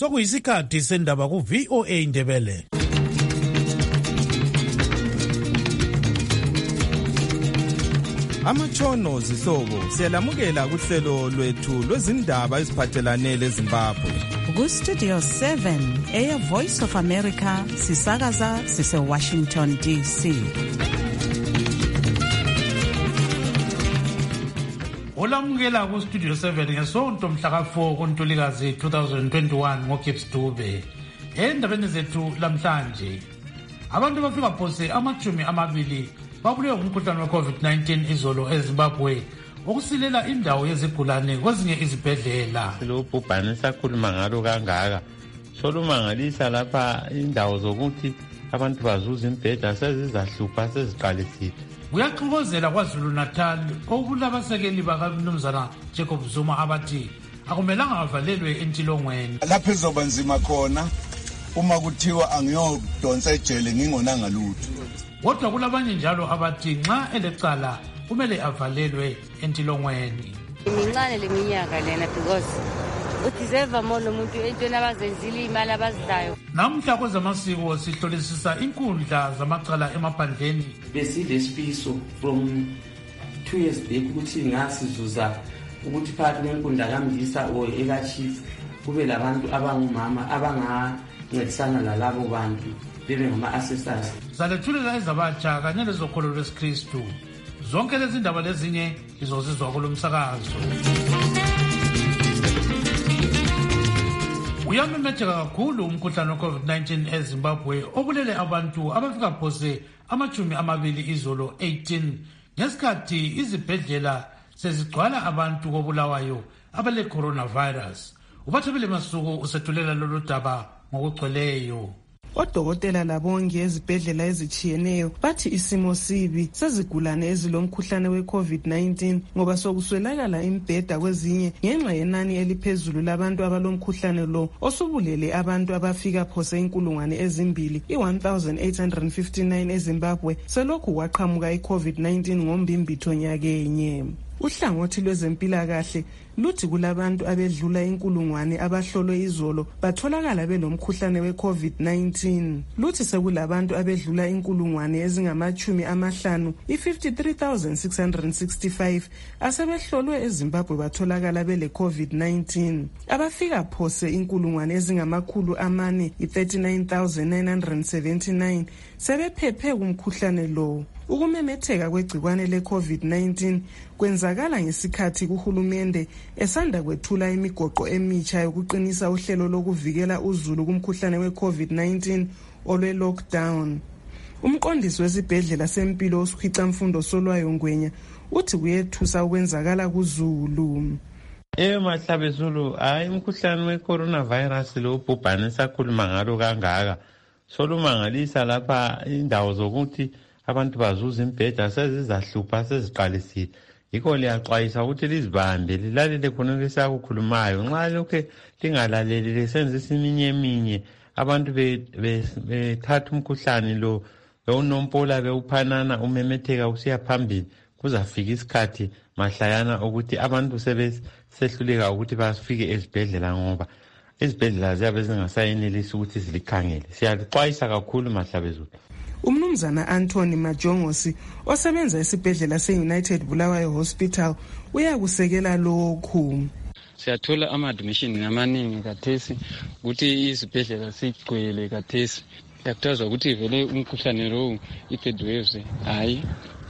sokuyisikhathi sendaba ku-V O A Ndebele. Amatshono zihlobo siyalamukela kuhlelo lwethu lwezindaba eziphathelane leZimbabwe. Ku-Studio seven, Air Voice of America, sisakaza sise-Washington D C. Olamukela ku-Studio seven ngesonto mhlaka four kuNtulikazi twenty twenty-one ngoGibbs Dube. Endabeni zethu lamhlanje, abantu bafika phose amachumi amabili babulewe umkhuhlane we-COVID nineteen izolo eZimbabwe okusilela indawo yezigulane kwezinye izibhedlela. Lo bhubhane sakhuluma ngalo kangaka solumangalisa lapha indawo zokuthi abantu bazuza imbheda sezizahlupha seziqalisile. Kuyaxokozela KwaZulu Natal okulabasekeli bakaMnumzana Jacob Zuma abathi akumelanga avalelwe entilongweni. Lapha izoba nzima khona uma kuthiwa angiyodonsa ejele ngingonanga lutho. Kodwa kulabanye njalo abathi nxa elecala kumele avalelwe entilongweni. Imincane leminyaka lena because udeserve more umuntu entweni abazenzile imali abazidlayo. Namhla kwezamasiko sihlolisisa inkundla zamacala emaphandleni. Besilesifiso from two years back ukuthi ngasizuza ukuthi phakathi kwenkundla kaMdisa or ekaChief kube labantu abangumama abangancedisana lalabo bantu bebe ngama-assessors. Zalethulela ezabatsha kanye lezokholo lwesikristu. Zonke lezi ndaba lezinye izozizwa kulo msakazo. Uyamemetheka kakhulu umkhuhlane we-COVID nineteen eZimbabwe obulele abantu abafika phose amachumi amabili izolo eighteen ngesikhathi izibhedlela sezigcwala abantu kobulawayo abale coronavirus. Ubathobele Masuku usethulela lolu daba ngokugcweleyo. Odokotela labongi ezibhedlela ezitshiyeneyo bathi isimo sibi sezigulane ezilomkhuhlane we-COVID nineteen ngoba sokuswelakala imbheda kwezinye ngenxa yenani eliphezulu labantu abalomkhuhlane lo osubulele abantu abafika phose inkulungwane ezimbili i-one thousand eight hundred fifty-nine eZimbabwe selokhu kwaqhamuka i-COVID nineteen ngombimbitho nyakenye. Uhlangothi lwezempilakahle luthi kulabantu abedlula inkulungwane abahlolwe izolo batholakala belomkhuhlane we-COVID nineteen. Luthi sekulabantu abedlula inkulungwane ezingamachumi amahlanu i-fifty-three thousand six hundred sixty-five asebehlolwe eZimbabwe batholakala bele-COVID nineteen. Abafika phose inkulungwane ezingamakhulu amane i-thirty-nine thousand nine hundred seventy-nine sebephephe kumkhuhlane lo. Ukumemetheka kwegcikwane le-COVID nineteen kwenzakala ngesikhathi kuhulumende esanda kwethula imigoqo emitsha yokuqinisa uhlelo lokuvikela uzulu kumkhuhlane we-COVID nineteen olwe-lockdown. Umqondisi wesibhedlela sempilo uSikhwicamfundo Solwayo Ngwenya uthi kuyethusa ukwenzakala kuzulu. Eh mahlabe Zulu, hayi umkhuhlane we-coronavirus lo bhubhane sakhuluma ngalo kangaka solumangalisa lapha indawo zokuthi abantu bazuza imbheda sezizahlupha seziqalisile. Yikho liyaxwayisa ukuthi lizibambe lilalele khona lesakukhulumayo. Nxa lokho lingalaleli lesenza isiminye eminye abantu bethatha umkhuhlane lo bewunompola bewuphanana umemetheka usiya phambili kuzafika isikhathi mahlayana ukuthi abantu sebesehluleka ukuthi bafike ezibhedlela ngoba izibhedlela ziyabe zingasayenelisi ukuthi zilikhangele. Siyalixwayisa kakhulu mahlabe Zulu. Umnumzana Anthony Majongosi osebenza esibhedlela se-United Bulawayo Hospital uyakusekela lokhu. Siyathola ama-admission amaningi kathesi ukuthi izibhedlela sigcwele kathesi. Siyakuthazwa ukuthi vele umkhuhlane lo i-third waves hayi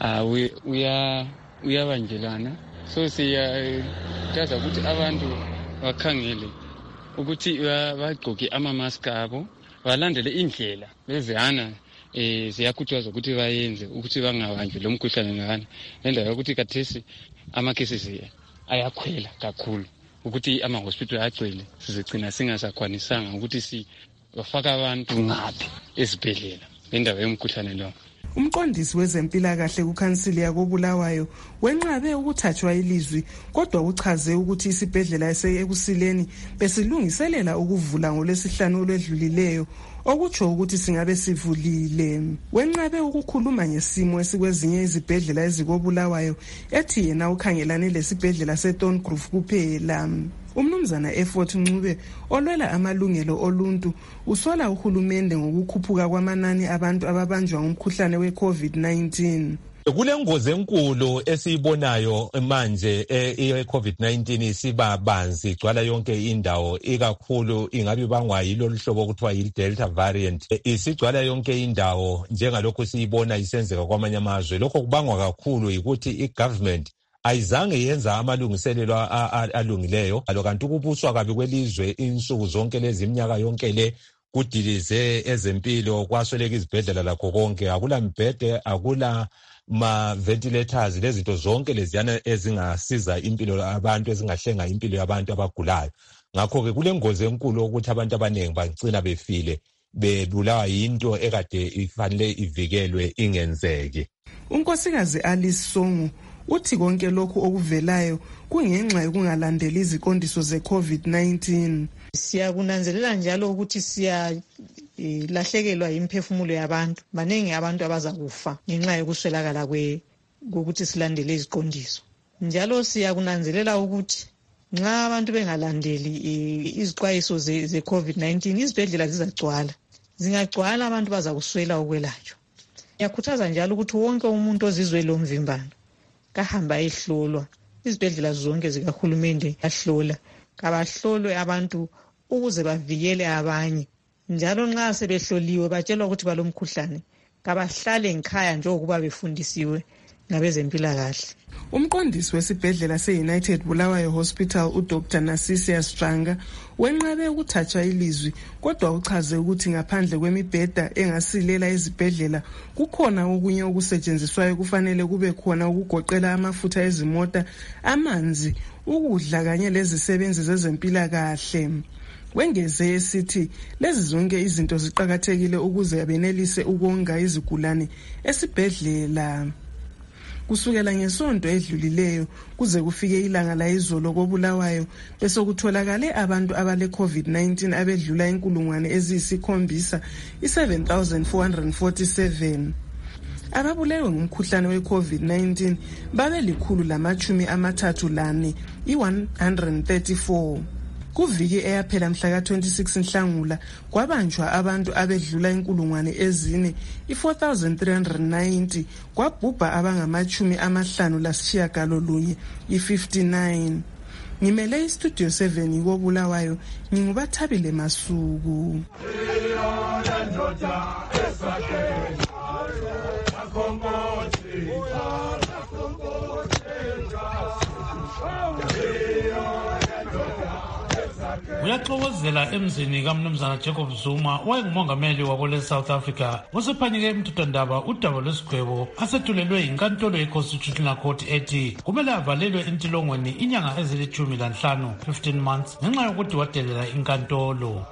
uya uyabanjelana. So siyakuthazwa ukuthi abantu bakhangele ukuthi bagqoke ama-mask abo balandele indlela lezihana eh siyakhuthazwa ukuthi bayenze ukuthi bangabanjwe lo mkhuhlane ngani endawo yokuthi kathesi ama cases ayakhwela kakhulu ukuthi ama hospital agcwele sizigcina singasakwanisanga ukuthi si bafaka abantu ngapi esibhedlela endawo yomkhuhlane lo. Umqondisi wezempilakahle kuKhansili yakoBulawayo wenqabe ukuthathwa ilizwi kodwa uchaze ukuthi isibhedlela esekusileni besilungiselela ukuvula ngolwesihlanu olwedlulileyo okutsho ukuthi singabe sivulile. Wenqabe ukukhuluma ngesimo esikwezinye izibhedlela ezikobulawayo ethi yena ukhangelane lesibhedlela seTongrove kuphela. Umnumzana Effort Ncube olwela amalungelo oluntu usola uhulumende ngokukhuphuka kwamanani abantu ababanjwa ngumkhuhlane we-COVID nineteen. Kulengozi enkulu esiyibonayo manje e-COVID nineteen isiba banzi igcwala yonke indawo, ikakhulu ingabe bangwa yilo hlobo okuthiwa yi-Delta variant. Isigcwala yonke indawo njengalokho siyibona isenzeka kwamanye amazwe. Lokho kubangwa kakhulu yikuthi i-government ayizange yenza amalungiselelo alungileyo, kanti ukubuswa kabi kwelizwe insuku zonke lezi iminyaka yonke le kudilize ezempilo, kwasweleka izibhedlela lakho konke, akula mbhede, akula ma-ventilators, lezinto zonke leziyana ezingasiza impilo abantu, ezingahlenga impilo yabantu abagulayo. Ngakho-ke kule ngozi enkulu ukuthi abantu abaningi bagcina befile bebulawa yinto ekade ifanele ivikelwe ingenzeki. Unkosikazi Alice Songo uthi konke lokhu okuvelayo kungenxa yokungalandeli iziqondiso ze-COVID nineteen. Siyakunanzelela njalo ukuthi siya lahlekelwa imphefumulo yabantu. Baningi abantu abazakufa ngenxa yokuswelakala kwe ukuthi silandele iziqondiso. Njalo siyakunanzelela ukuthi nxa abantu bengalandeli izixwayiso ze-COVID nineteen izibhedlela zizagcwala. Zingagcwala abantu bazakuswela ukwelatshwa. Ngiyakhuthaza njalo ukuthi wonke umuntu ozizwe lo mvimbano kahamba ehlolwa. Izibhedlela zonke zikahulumende ahlola. Kabahlolwe abantu ukuze bavikele abanye. Njalo nxa sebehloliwe batshelwa ukuthi balomkhuhlane kabahlale ngikhaya njengokuba befundisiwe ngabezempilakahle. Umqondisi wesibhedlela se-United Bulawayo Hospital uDr Nasisia Stranga wenqabe ukuthathwa ilizwi, kodwa uchaze ukuthi ngaphandle kwemibheda engasilela ezibhedlela kukhona okunye okusetshenziswayo kufanele kube khona ukugoqela amafutha ezimota, amanzi, ukudla kanye lezisebenzi zezempilakahle. Wengeze esithi lezi zonke izinto ziqhakathekile ukuze abenelise ukonga izigulane esibhedlela. Kusukela ngesonto edlulileyo kuze kufike ilanga la izolo koBulawayo besokutholakale abantu abale COVID nineteen abedlula inkulungwane eziyisikhombisa i-seven thousand four hundred forty-seven. Ababulewe ngumkhuhlane we-COVID nineteen babe likhulu lamachumi amathathu lane i-one hundred thirty-four. Kuviki eyaphela mhla ka twenty-six Nhlangula kwabanjwa abantu abedlula inkulungwane ezine i-four thousand three hundred ninety, kwabhubha abangamachumi amahlanu lasishiyagalolunye i-fifty-nine. Ngimele istudio seven koBulawayo, ngingubathabile Masuku. Uyaxokozela emzini kaMnumzana Jacob Zuma owayengumongameli wakole South Africa osephanyeke emthethwandaba udaba lwesigwebo asethulelwe inkantolo ye-Constitutional Court ethi kumele avalelwe entilongweni inyanga ezilithumi lanhlanu fifteen months ngenxa yokuthi wadelela inkantolo.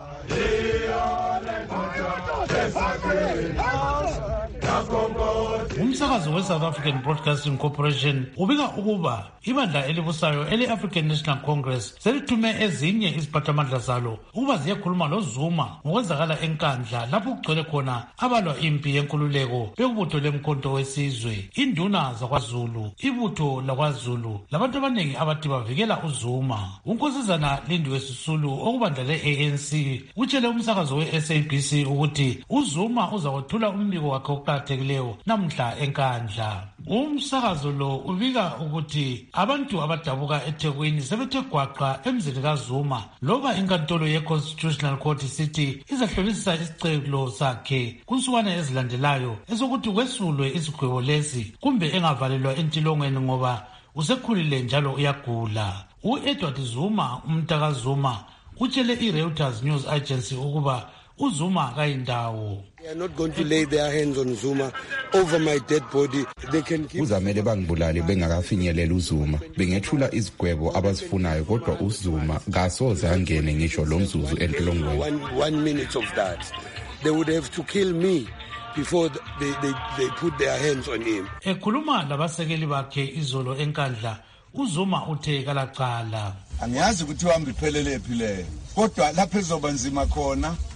Umsakazo we-South African Broadcasting Corporation ubika ukuba ibandla elibusayo ele-African National Congress selithume ezinye iziphathamandla zalo ukuba ziyekhuluma loZuma ngokwenzakala enkandla lapho kugcwele khona abalwa impi yenkululeko bekubutho lemkhonto wesizwe, induna zakwaZulu, ibutho lakwaZulu labantu abaningi abathi bavikela uZuma. Unkosazana Lindiwe Sisulu okubandla le-A N C utshele umsakazo we-S A B C ukuthi uZuma uzakwethula umbiko wakhe oqakathekileyo namhla enkandla. Umsakazo lo ubika ukuthi abantu abadabuka eThekwini sebethe gwaqa emzini kaZuma loba inkantolo ye-Constitutional Court City izahlolisisa isicelo sakhe kunsukwana ezilandelayo esokuthi kwesulwe isigwebo lesi kumbe engavalelwa entilongweni ngoba usekhulile njalo uyagula. U-Edward Zuma umntaka Zuma utshele i-Reuters News Agency ukuba uZuma kayindawo. They are not going to lay their hands on Zuma over my dead body. They can keep... Uzamele bangibulali bengakafinyelela uZuma. Bengethula izigwebo abazifunayo kodwa uZuma kasoze angene ngisho lo mzuzu entilongweni. One, one minute of that. They would have to kill me before they, they, they put their hands on him. Ekhuluma labasekeli bakhe izolo enkandla uZuma uthe kalaqala. Angiyazi ukuthi uhambe iphelele phi le. Kodwa lapha ezoba nzima khona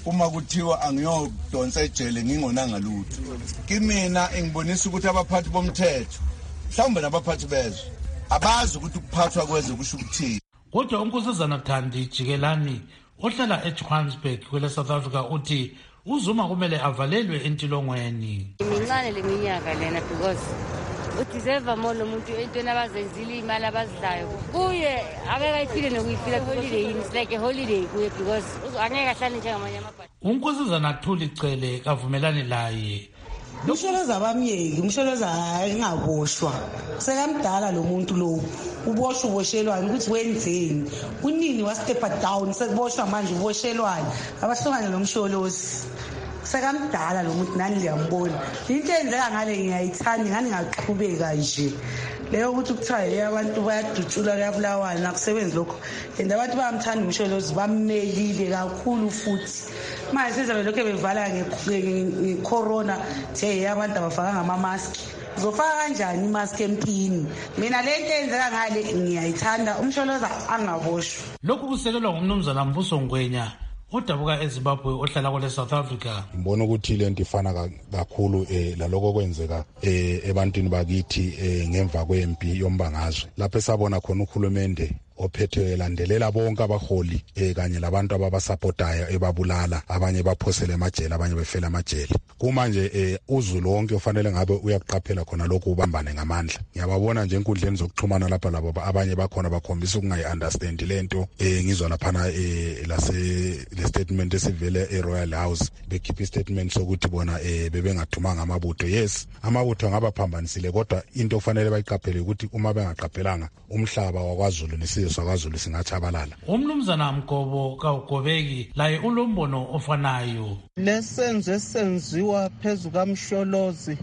uma kuthiwa angiyodonsa ejele ngingonanga lutho. Kimina ngibonisa ukuthi abaphathi bomthetho mhlawumbe nabaphathi bezwe abazi ukuthi ukuphathwa kwezwe kusho ukuthini. Kodwa uNkosazana Thandi Jikelani ohlala eJohannesburg kwele South Africa uthi uZuma kumele avalelwe entilongweni. Imincane leminyaka lena because udeserve more lo muntu entweni abazenzile imali abazidlayo. Kuye akekayiphile nokuyifila holiday it's like a holiday kuye because angeke ahlale njengamanye amabhadi. uNkosazana Thuli Cele kavumelani laye. Umsholoza abamyeki, umsholoza engaboshwa. Sekamdala lo muntu lo. Uboshwa uboshelwane ukuthi wenzeni. Unini wa step down sekuboshwa manje uboshelwane. Abahlongane nomsholozi. Sekamdala lo muntu nani liyambona. Into enzeka ngale ngiyayithanda ngani ngaqhubeka nje. Leyo ukuthi ukuthiwa abantu bayadutshula kuyabulawana nakusebenza lokho. And abantu bayamthanda umsholozi bammelile kakhulu futhi. Manje sizabe lokho bevala ngecorona nje abantu abafaka ngama-mask. Uzofaka kanjani imask empini? Mina lento enzeka ngale ngiyayithanda umsholoza angaboshwa. Lokhu kusekelwa ngumnumzana Mvuso Ngwenya odabuka eZimbabwe ohlala kwele South Africa. Ngibona ukuthi lento ifana kakhulu eh laloko kwenzeka eh ebantwini bakithi eh ngemva kwempi yombangazwe. Lapho esabona khona ukhulumende ophethe landelela bonke abaholi eh kanye labantu ababasupportayo ebabulala abanye baphosele emajele abanye befela amajele. Kuma nje eh uZulu wonke ufanele ngabe uyaqaphela khona lokho ubambane ngamandla. Ngiyababona nje enkundleni zokuxhumana lapha labo abanye bakhona bakhombisa ukungayi understand lento eh ngizwa lapha eh lase le statement esivele eRoyal House bekhipha statement sokuthi bona eh bebengathumanga amabutho. Yes, amabutho ngabaphambanisile kodwa into ofanele bayiqaphele ukuthi uma bengaqaphelanga umhlaba wakwaZulu nesizwe sakwaZulu singatshabalala. Umnumzana Mgobo kaUgobeki laye ulombono ofanayo. Lesenzo esenziwa phezu kaMsholozi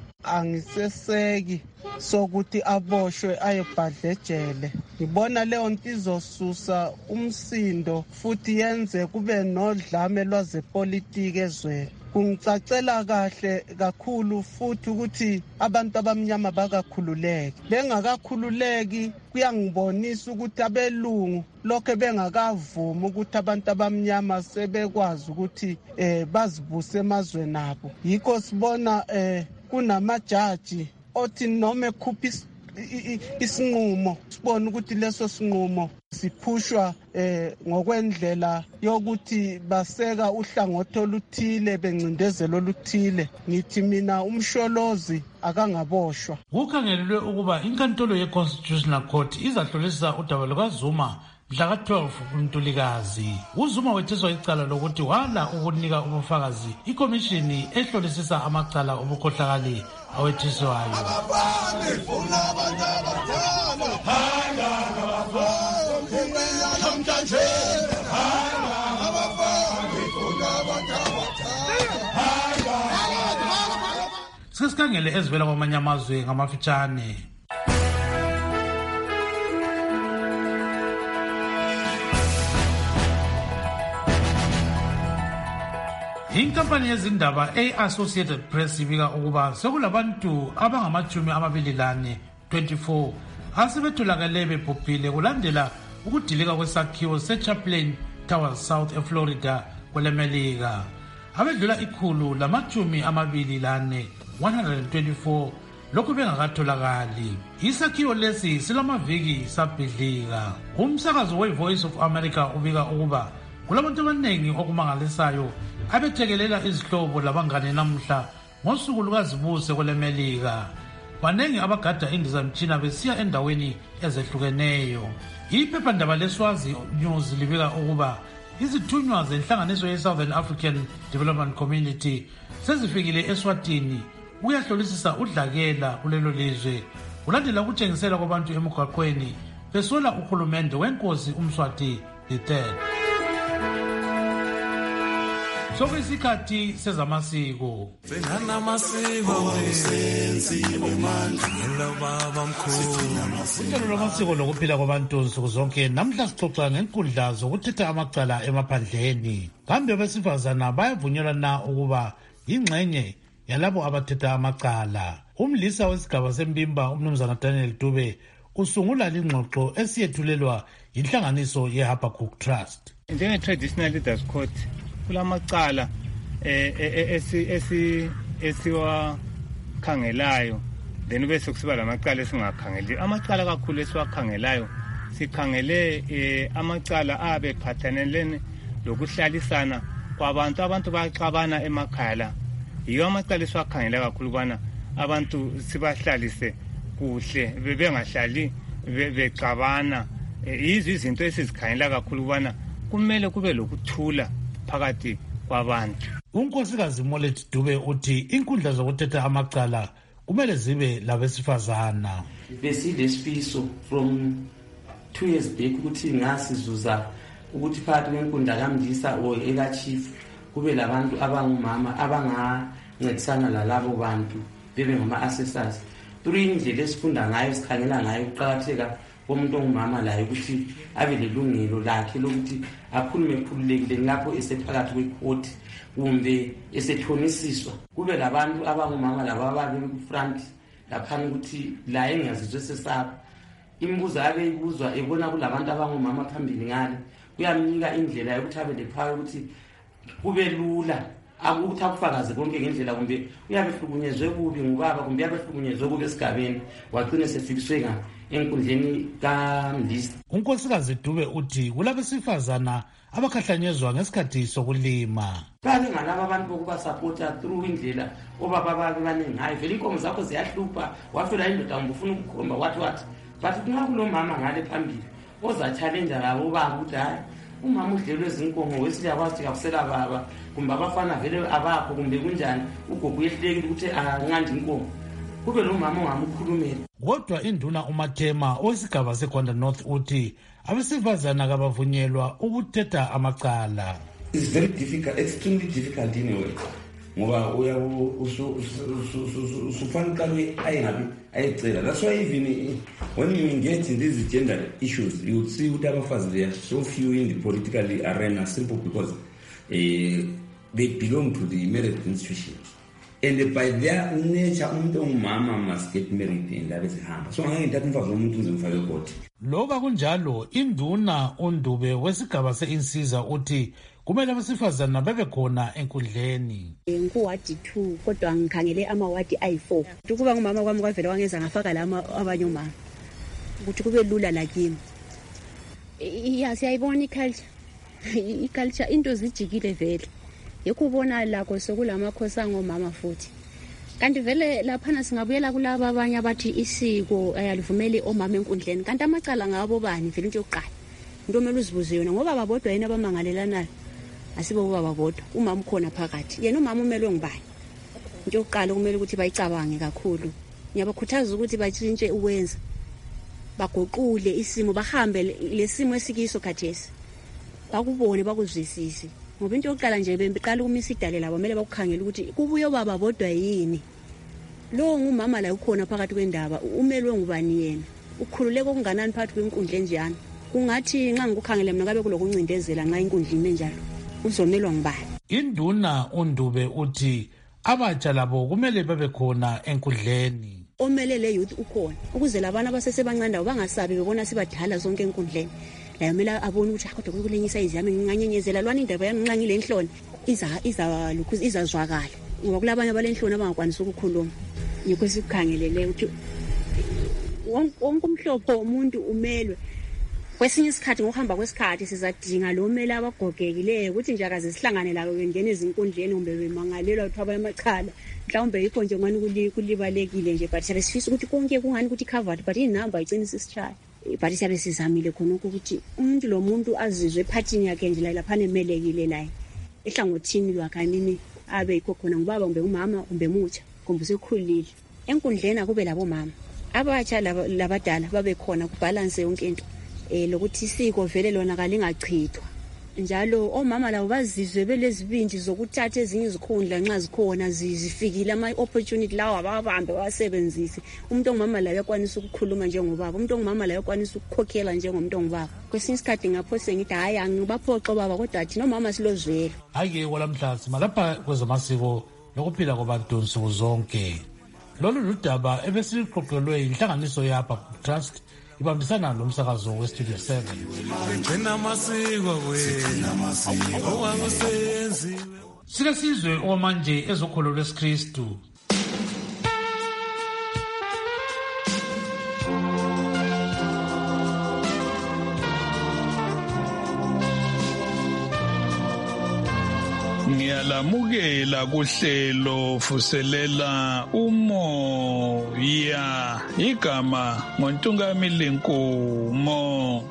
angiseseki sokuthi aboshwe ayebhadle ejele. Ngibona leyo nto izosusa umsindo futhi yenze kube nodlame lwazepolitiki ezweni. Kungicacela kahle kakhulu futhi ukuthi abantu abamnyama bakakhululeki. Bengakakhululeki kuyangibonisa ukuthi abelungu lokho bengakavumi ukuthi abantu abamnyama sebekwazi ukuthi eh bazibuse emazweni abo. Yikho sibona eh kunamajaji othi noma ekhupha isinqumo sibona ukuthi leso sinqumo siphushwa eh ngokwendlela yokuthi baseka uhlangothi oluthile bencindezelo oluthile. Ngithi mina umsholozi akangaboshwa. Kukhangelelwe ukuba inkantolo ye-Constitutional Court izahlolisisa udaba lukaZuma mhla ka twelve kuNtulikazi. uZuma wetheswa icala lokuthi wala ukunika ubufakazi ikomishini ehlolisisa amacala obukhohlakali awethiswayo. Sesikhangele ezivela kwamanye amazwe ngamafitshane. Inkampani yezindaba e-Associated Press ibika ukuba sekulabantu abangamajumi amabili lane twenty-four asebetholakale bebhubhile kulandela ukudilika kwesakhiwo seChaplain Towers South eFlorida kwelemelika. Abedlula ikhulu lamajumi amabili lane one hundred twenty-four lokhu bengakatholakali. Isakhiwo lesi silamaviki sabhidlika. Umsakazo we-Voice of America ubika ukuba kulabantu abaningi okumangalisayo abethekelela izihlobo labangane namhla ngosuku lukazibuse kwelemelika. Banengi abagada indizamtshina besiya endaweni ezehlukeneyo. Iphephandaba leSwazi News libika ukuba izithunywa zenhlanganiso ye-Southern African Development Community sezifikile eSwatini ukuyahlolisisa udlakela kulelo lizwe kulandela ukutshengisela kwabantu emigwaqweni besola uhulumende wenkosi uMswati the third. Sokuyisikhathi sezamasiko. Uhlelo lwamasiko lokuphila kwabantu nsuku zonke namhla sixoxa ngenkundla zokuthetha amacala emaphandleni. Kambe abesifazana bayavunyelwa na ukuba ingxenye yalabo abathetha amacala? Umlisa wesigaba sempimba umnumzana Daniel Dube usungula lingxoxo esiyethulelwa inhlanganiso yeHabakkuk Trust. Njenge-Traditional Leaders Court kulamacala esi esi esiwakhangelayo then bese kusiba lamacala esingakhangeli. Amacala kakhulu esiwakhangelayo sikhangele amacala abe phathanelene lokuhlalisana kwabantu. Abantu baxabana emakhaya. Yiyo amacala esiwakhangela kakhulu bana abantu sibahlalise kuhle bebengahlali bexabana. Yizo izinto esizikhangela kakhulu bana kumele kube lokuthula phakathi kwabantu. Unkosikazi Molet Dube uthi inkundla zokuthetha amacala kumele zibe labesifazana. Besilesifiso from two years back ukuthi ngasizuza ukuthi phakathi kwenkundla kaMdisa or ekaChief kube labantu abangumama abangancedisana lalabo bantu bebe ngama-assessors. Three indlela esifunda ngayo sikhangela ngayo ukuqakatheka komuntu ongumama layo ukuthi abe lelungelo lakhe lokuthi akhulume khululekile lapho esephakathi kwecourt kumbe esethonisiswa. Kube labantu abangumama laba ababe kufront laphana ukuthi la engazizwe sesaba. Imibuzo abe ibuzwa ebona kulabantu abangumama phambili ngale kuyamnika indlela yokuthi abe lephaka ukuthi kube lula ukuthi akufakaze konke ngendlela kumbe uyabe hlukunyezwe kubi ngubaba kumbe uyabe hlukunyezwe kubi esigabeni wagcina sefikiswe nga enkundleni kaMdisa. Unkosikazi Dube uthi kulabesifazana abakhahlanyezwa ngesikhathi sokulima. Babe ngalaba abantu bokubasupporta through indlela obaba babe baningi ngayo. Vele inkomo zakho ziyahlupha wafela indoda ufuna ukukhomba wathi wathi but kunga kulomama ngale phambili oza-challenge labo baba ukuthi hayi umama udlelwe ezinkomo wesile akwazi kakusela baba kumbe abafana vele abakho kumbe kunjani ugogo uyehlulekile ukuthi anqande inkomo kube lo mama ongamukhulumela. Kodwa induna uMathema owesigaba seGwanda North uthi abesifazana kabavunyelwa ukuthetha amacala. It's very difficult, extremely difficult in a way. Ngoba uya usufana kabe ayingabi ayicela. That's why even when you engage in these gender issues, you would see ukuthi abafazi they are so few in the political arena simple because uh, they belong to the marriage institutions. And by their nature umuntu ongumama must get married indaba ezihamba. So ngeke ngithathe umfazi womuntu ngizomfake kodwa. Loba kunjalo induna uNdube wesigaba seinsiza uthi kumele abesifazana bebe khona enkundleni. Ngikuwadi two kodwa ngikhangele amawadi ayi four. Ukuba ngumama kwami kwavele wangeza ngafaka lama abanye umama ukuthi kube lula lakimi. Ya siyayibona iculture. Iculture into zijikile vele. Yekubona lakho sokulamakhosi angomama futhi. Kanti vele laphana singabuyela kulabo abanye abathi isiko ayalivumeli omama enkundleni. Kanti amacala ngabo bani vele into yokuqala. Into omele uzibuze yona ngoba babodwa yena abamangalelanayo. Asibo baba bodwa umama ukhona phakathi. Yena umama umelwe ngubani? Into yokuqala kumele ukuthi bayicabange kakhulu. Ngiyabakhuthaza ukuthi batshintshe uwenza. Bagoqule isimo bahambe lesimo esikiso khathesi. Bakubone bakuzwisise. Ngoba into yokuqala nje beqala ukumisa idale labo kumele bakukhangela ukuthi kubuyo baba bodwa yini. Lo ngumama la ukhona phakathi kwendaba umelwe ngubani yena. Ukhululeke okunganani phakathi kwenkundla njani. Kungathi nxa ngikukhangele mina ngabe kulokuncindezela nxa inkundleni enjalo. Uzomelwa ngubani? Induna uNdube uthi abatsha labo kumele babe khona enkundleni. Omelele youth ukhona ukuze labana abasesebancanda bangasabi bebona sibadala zonke enkundleni. La yamela abona ukuthi kodwa kukulenyisa izami nginganyenyezela lwana indaba yami nqangile enhloni iza iza lokhuza izazwakala ngoba kulabanye abalenhloni abangakwanisa ukukhuluma. Ngikho sikukhangelele ukuthi wonke umhlopho womuntu umelwe. Kwesinye isikhathi ngokuhamba kwesikhathi sizadinga lo mele abagogekileyo ukuthi nje akaze sihlangane lawo ngene ezinkundleni kumbe bemangalelwa ukuthi abayamachala mhlawumbe yikho nje ngani kulibalekile nje but sifisa ukuthi konke kungani ukuthi covered but inamba icinisa isitshaya. But siyabe sizamile khona ukuthi umuntu lo muntu azizwe ephathini yakhe nje la laphana emelekile la ehlangothini lwakanini abe yikho khona ngubaba kumbe umama kumbe mutsha kumbe usekhulile enkundleni akube labo mama abatsha labadala babe khona kubalance yonke into eh lokuthi isiko vele lona kalingachithwa njalo omama labo bazizwe belezibindi zokuthatha ezinye izikhundla nxa zikhona zifikile ama opportunity lawo ababambe wasebenzise umuntu ongumama la yakwanisa ukukhuluma njengobaba umuntu ongumama la yakwanisa ukukhokhela njengomuntu ongubaba kwesinye isikhathi ngaphose ngithi hayi angibaphoxa baba kodwa athi nomama silozwela ake kwalamhlazi malapha kwezamasiko lokuphila kwabantu nsuku zonke lolu ludaba ebesiliqoqelwe inhlanganiso yapha Trust ibambisana lomsakazo westudio seven. Sike sizwe omanje ezokholo lwesikristu. Ngiyalamukela kuhlelo fuselela umoya igama ngoNtungamili Nkumo.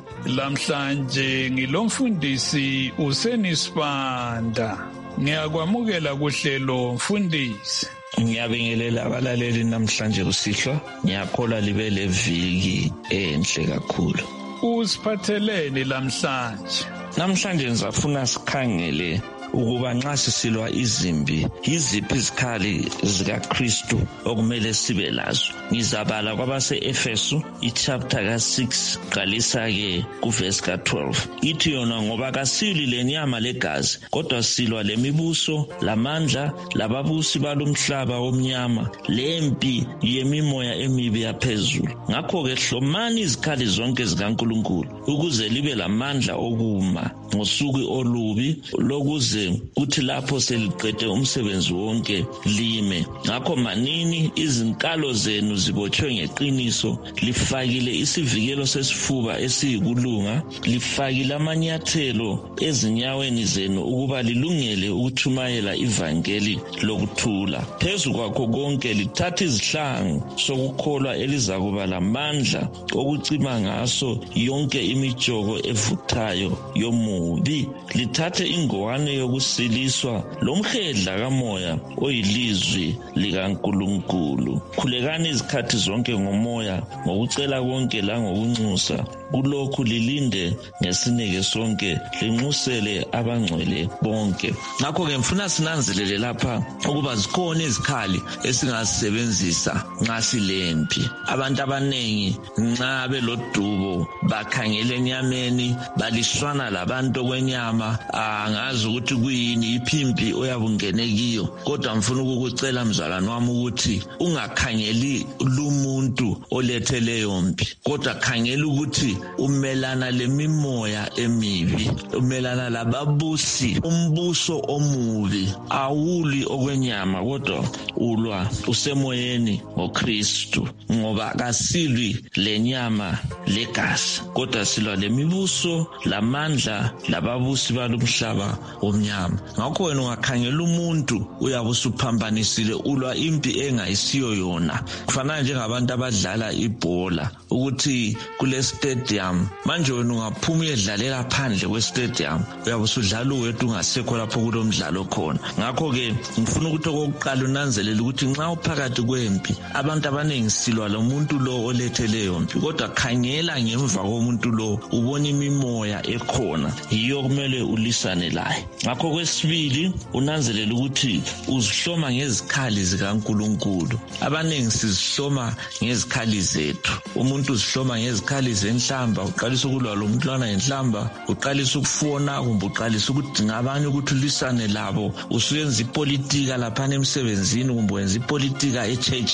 Lamhlanje ngilomfundisi uSenisibanda. Ngiyakwamukela kuhlelo mfundisi. Ngiyabingelela abalaleli namhlanje kusihlwa. Ngiyakholwa libe leviki enhle kakhulu. Usiphatheleni lamhlanje? Namhlanje ngizafuna sikhangele ukuba nxa sisilwa izimbi yiziphi izikhali zikaKristu okumele sibe lazo. Ngizabala kwabase-Efesu ichapter ka six qalisa ke kuverse ka twelve. Ithi yona ngoba kasili lenyama legazi kodwa silwa lemibuso lamandla lababusi balomhlaba womnyama lempi yemimoya emibi yaphezulu. Ngakho ke hlomani izikhali zonke zikaNkulunkulu ukuze libe lamandla okuma ngosuku olubi lokuze kuthi lapho seliqede umsebenzi wonke lime. Ngakho manini izinkalo zenu zibotshwe ngeqiniso, lifakile isivikelo sesifuba esiyikulunga, lifakile amanyathelo ezinyaweni zenu ukuba lilungele ukuthumayela ivangeli lokuthula. Phezu kwakho konke lithatha izihlangu sokukholwa elizakuba lamandla okucima ngaso yonke imijoko evuthayo yomubi. Lithathe ingwane yokusiliswa lomhedla kamoya oyilizwi likaNkulunkulu. Khulekani izikhathi zonke ngomoya ngokucela konke la ngokunxusa. Kulokhu lilinde ngesineke sonke linxusele abangcwele bonke. Ngakho ke mfuna sinanzelele lapha ukuba zikhona izikhali esingazisebenzisa nxa silempi. Abantu abanengi nxa belodubo bakhangele enyameni balishwana labantu kwenyama, angazi ukuthi kuyini iphimbi oyabungene kiyo. Kodwa mfuna ukukucela mzalwane wami ukuthi ungakhangeli lumuntu oletheleyo mpi, kodwa khangela ukuthi umelana lemimoya emibi, umelana lababusi umbuso omubi. Awuli okwenyama kodwa ulwa usemoyeni ngoKristu, ngoba kasilwi lenyama legazi kodwa silwa lemibuso lamandla lababusi balomhlaba omnyama. Ngakho wena ungakhangela umuntu uyabe usuphambanisile, ulwa impi engayisiyo yona. Kufana njengabantu abadlala ibhola ukuthi kule stadium manje wena ungaphuma uyedlalela phandle kwe stadium uyabe usudlala uwedwa ungasekho lapho kulo mdlalo khona. Ngakho ke ngifuna ukuthi okokuqala unanzelele ukuthi nxa uphakathi kwempi abantu abanengi silwa lo muntu lo oletheleyo mpi, kodwa khangela ngemva komuntu lo ubona imimoya ekhona, yiyo kumele ulisane laye. Ngakho kwesibili unanzelele ukuthi uzihloma ngezikhali zikaNkulunkulu. Abanengi sizihloma ngezikhali zethu. Umuntu uzihloma ngezikhali zenhlamba, uqalisa ukulwa lo mntwana enhlamba, uqalisa ukufona kumbe uqalisa ukudinga abanye ukuthi ulisane labo. Usuyenza ipolitika lapha emsebenzini kumbe wenza ipolitika echurch,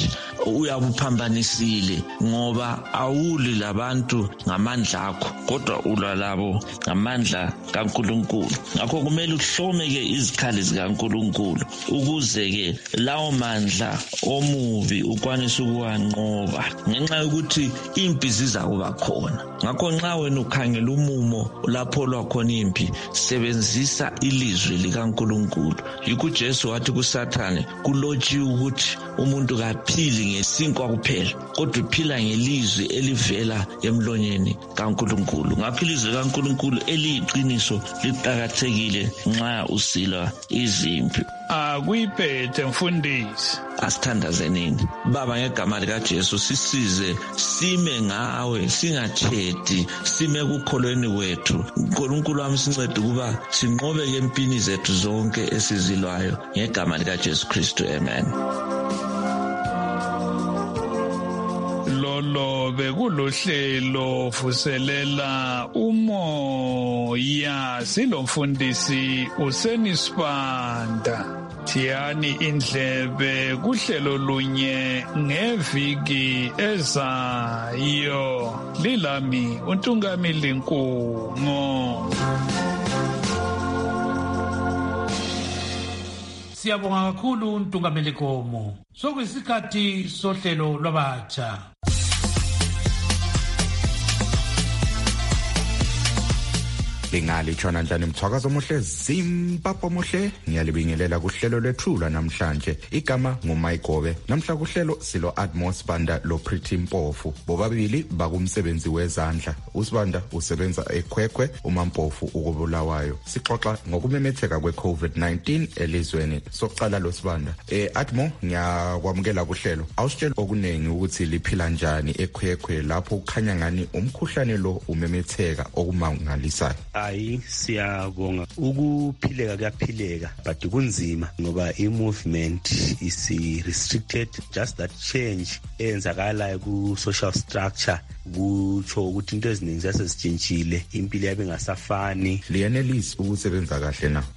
uyabuphambanisile ngoba awuli labantu ngamandla akho kodwa ulwa labo ngamandla kaNkulunkulu. Ngakho kumele uhlome ke izikhali zikaNkulunkulu ukuze ke lawo mandla omubi ukwanise ukuwanqoba, ngenxa yokuthi impi ziza kuba khona. Ngakho nxa wena ukhangela umumo lapho lwakhona impi, sebenzisa ilizwi likaNkulunkulu. Yikho uJesu wathi kuSathane, kulotshiwe ukuthi umuntu kaphili ngesinkwa kuphela kodwa uphila ngelizwi elivela emlonyeni kaNkulunkulu. Ngakho ilizwi likaNkulunkulu eliyiqiniso liqakathekile nxa usilwa izimpi. Akuyiphethe mfundisi. Asithandazenini. Baba, ngegama likaJesu sisize sime ngawe, singatshedi, sime kukholweni kwethu. uNkulunkulu wami sincede ukuba sinqobe ke empini zethu zonke esizilwayo ngegama likaJesu Kristu. Amen. Lolo bekulohlelo vuselela umoya, silomfundisi uSenisibanda. thiyani indlebe kuhlelo lunye ngeviki ezayo. Lilami uNtungamili Nkungo. Siyabonga kakhulu uNtungameli Nkomo. Sokuyisikhathi sohlelo lwabatsha. Lingali tshona njani mthwakazo omuhle Zimbabwe omuhle ngiyalibingelela kuhlelo lwethula namhlanje igama nguMayigobe namhla kuhlelo silo Admos Banda lo Pretty Mpofu bobabili bakumsebenzi wezandla uSibanda usebenza eKhwekhwe uMampofu ukubulawayo sixoxa ngokumemetheka kweCovid nineteen elizweni sokuqala lo Sibanda eh Admo ngiyakwamukela kuhlelo awusitshela okunengi ukuthi liphila njani eKhwekhwe lapho ukhanya ngani umkhuhlane lo umemetheka okumangalisayo. Hayi siyabonga ukuphileka kuyaphileka but kunzima ngoba i-movement is restricted. Just that change eyenzakalayo ku social structure kutsho ukuthi into eziningi zasezitshintshile impilo yabe ngasafani. Liyenelisi ukusebenza kahle na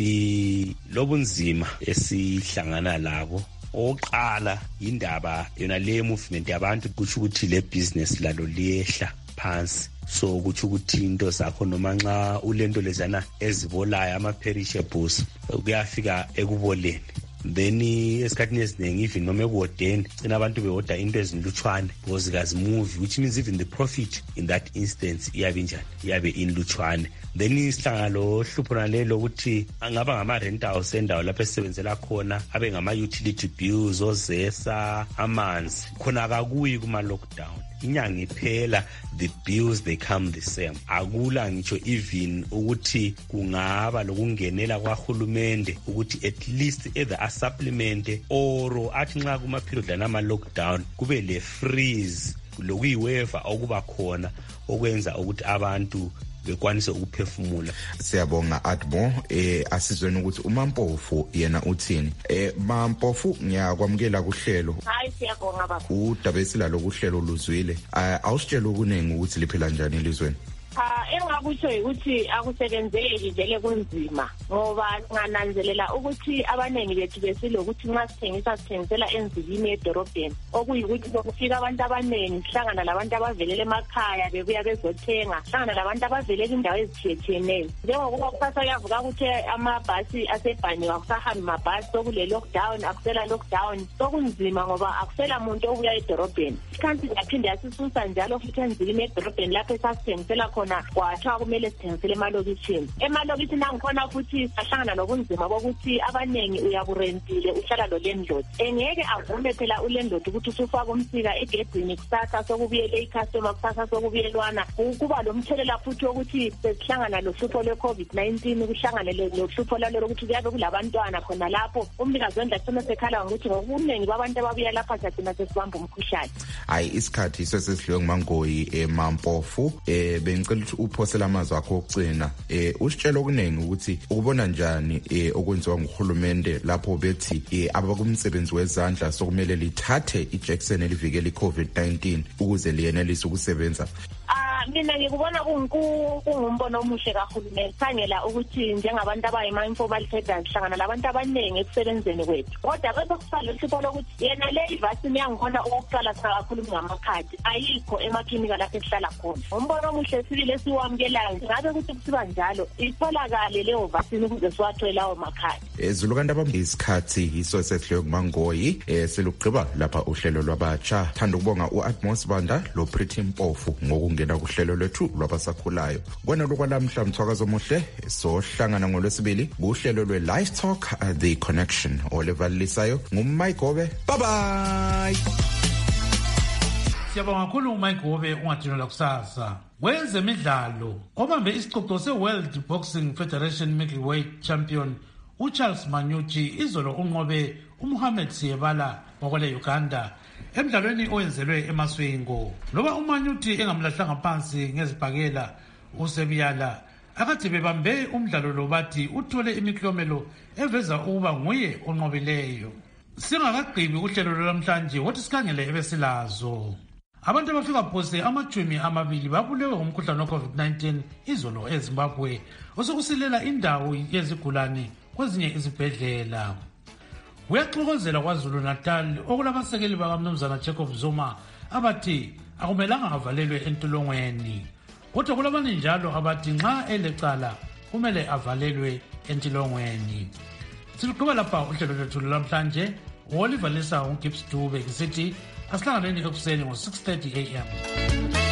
si lobunzima esihlangana labo. Oqala indaba yona le movement yabantu kutsho ukuthi le business lalo liyehla phansi. So kutsho ukuthi into zakho noma nxa ulento lezana ezibolayo ama-perishables kuyafika ekuboleni. Then esikhathini esiningi even noma ekuwodeni cina abantu bewoda into ezinlutshwane because kazimuvi, which means even the profit in that instance iyabe njani iyabe inlutshwane. Then isihlangana lo hlupho nalelo ukuthi angaba ngama-rent house endawo lapho esisebenzela khona abe ngama-utility bills ozesa amanzi khona akakuyi kuma-lockdown. Inyanga iphela the bills they come the same. Akula ngitsho even ukuthi kungaba lokungenela kwahulumende ukuthi at least either a supplement or athi nxa kuma period lana lockdown kube le freeze lokuyiweva okuba khona okwenza ukuthi abantu bekwanise ukuphefumula. Siyabonga Admo eh asizweni ukuthi uMampofu yena uthini eh Mampofu ngiyakwamukela kuhlelo. Hayi siyabonga baba. Udabesila lokuhlelo luzwile awusitshela ukunengi ukuthi liphela njani elizweni. Ah engakusho ukuthi akusebenzeki vele kunzima ngoba ngananzelela ukuthi abanengi bethu besilokuthi nxa sithengisa sithengisela enzikini edorobheni okuyikuthi kufika abantu abanengi sihlangana labantu abavelela emakhaya bebuya bezothenga sihlangana labantu abavelela indawo ezithiyetshiyeneyo njengokuba kusasa kuyavuka ukuthi amabhasi asebhaniwe akusahambi mabhasi sokule lockdown akusela lockdown sokunzima ngoba akusela muntu obuya edorobheni. Ikanti yaphinde yasisusa njalo futhi enzikini edorobheni lapho esasithengisela khona kwathiwa kumele sithengisele emalokishini. Emalokishini angikhona futhi sahlangana nobunzima bokuthi abanengi uyaburentile uhlala lo landlord engeke avume phela ulandlord ukuthi usufaka umsika egedini kusasa sokubuyele icustomer kusasa sokubuyelwana kuba lo mthelela futhi ukuthi sesihlangana lohlupho lwe-COVID nineteen kuhlangane lohlupho lalo ukuthi kuyabe kulabantwana khona lapho umnikazi wendlu sona sekhala ngokuthi ngokuningi babantu ababuya lapha sagcina sesibamba umkhuhlane. Hayi isikhathi sesesihlwe nguMangoyi eMampofu eh bengicela ukuthi uphosela amazwi akho okugcina eh usitshela okunengi ukuthi ukubona njani eh okwenziwa nguhulumende lapho bethi eh abakumsebenzi wezandla sokumele lithathe iJackson elivikela iCovid nineteen ukuze liyenelise ukusebenza. Mina ngikubona kungumbono omuhle kahulumeni khangela ukuthi njengabantu abayima-informal traders hlangana labantu abaningi ekusebenzeni kwethu kodwa bese kusale uhlupho lokuthi yena le ivasini yangikhona okokuqala sakakhulumi ngamakhadi ayikho emaklinika lapho esihlala khona. Umbono omuhle sibili esiwamukelayo ngabe ukuthi kusiba njalo itholakale leyo vasini ukuze siwathole lawo makhadi. Ezulu kanti abambe isikhathi yiso sesihlwe nguMangoyi eh selugqiba lapha uhlelo lwabatsha. Thanda ukubonga uAdmos Banda lo Pretty Mpofu ngokungena kuhlelo lwethu lwabasakhulayo. Kwana lokwalamhla mthwakazo omuhle sohlangana ngolwesibili kuhlelo lwe-Live Talk uh, The Connection olevalisayo nguMayigobe. Bye bye. Siyabonga kakhulu uMayigobe ungathinola kusasa. Wezemidlalo obambe isicoco se-World Boxing Federation Middleweight Champion uCharles Manyuchi izolo unqobe uMuhammad Siyebala wakwele Uganda emdlalweni owenzelwe eMaswingo. Loba uManyuthi engamlahlanga phansi ngezibhakela uSebiyala akade bebambe umdlalo lo bathi uthole imiklomelo eveza ukuba nguye onqobileyo. Singakagqibi uhlelo lwamhlanje wothi sikhangele ebesilazo. Abantu abafika phose amachumi amabili babulewe ngumkhuhlane we-COVID nineteen izolo eZimbabwe osekusilela indawo yezigulane kwezinye izibhedlela. Kuyaxokozela KwaZulu Natal okulabasekeli bakamnumzana Jacob Zuma abathi akumelanga avalelwe entolongweni. Kodwa kulabanye njalo abathi nxa elecala kumele avalelwe entolongweni. Siluqhuba lapha uhlelo lwethu lamhlanje. Oliver Lisa uGibbs Dube ngisithi asihlangane ekuseni ngo six thirty a m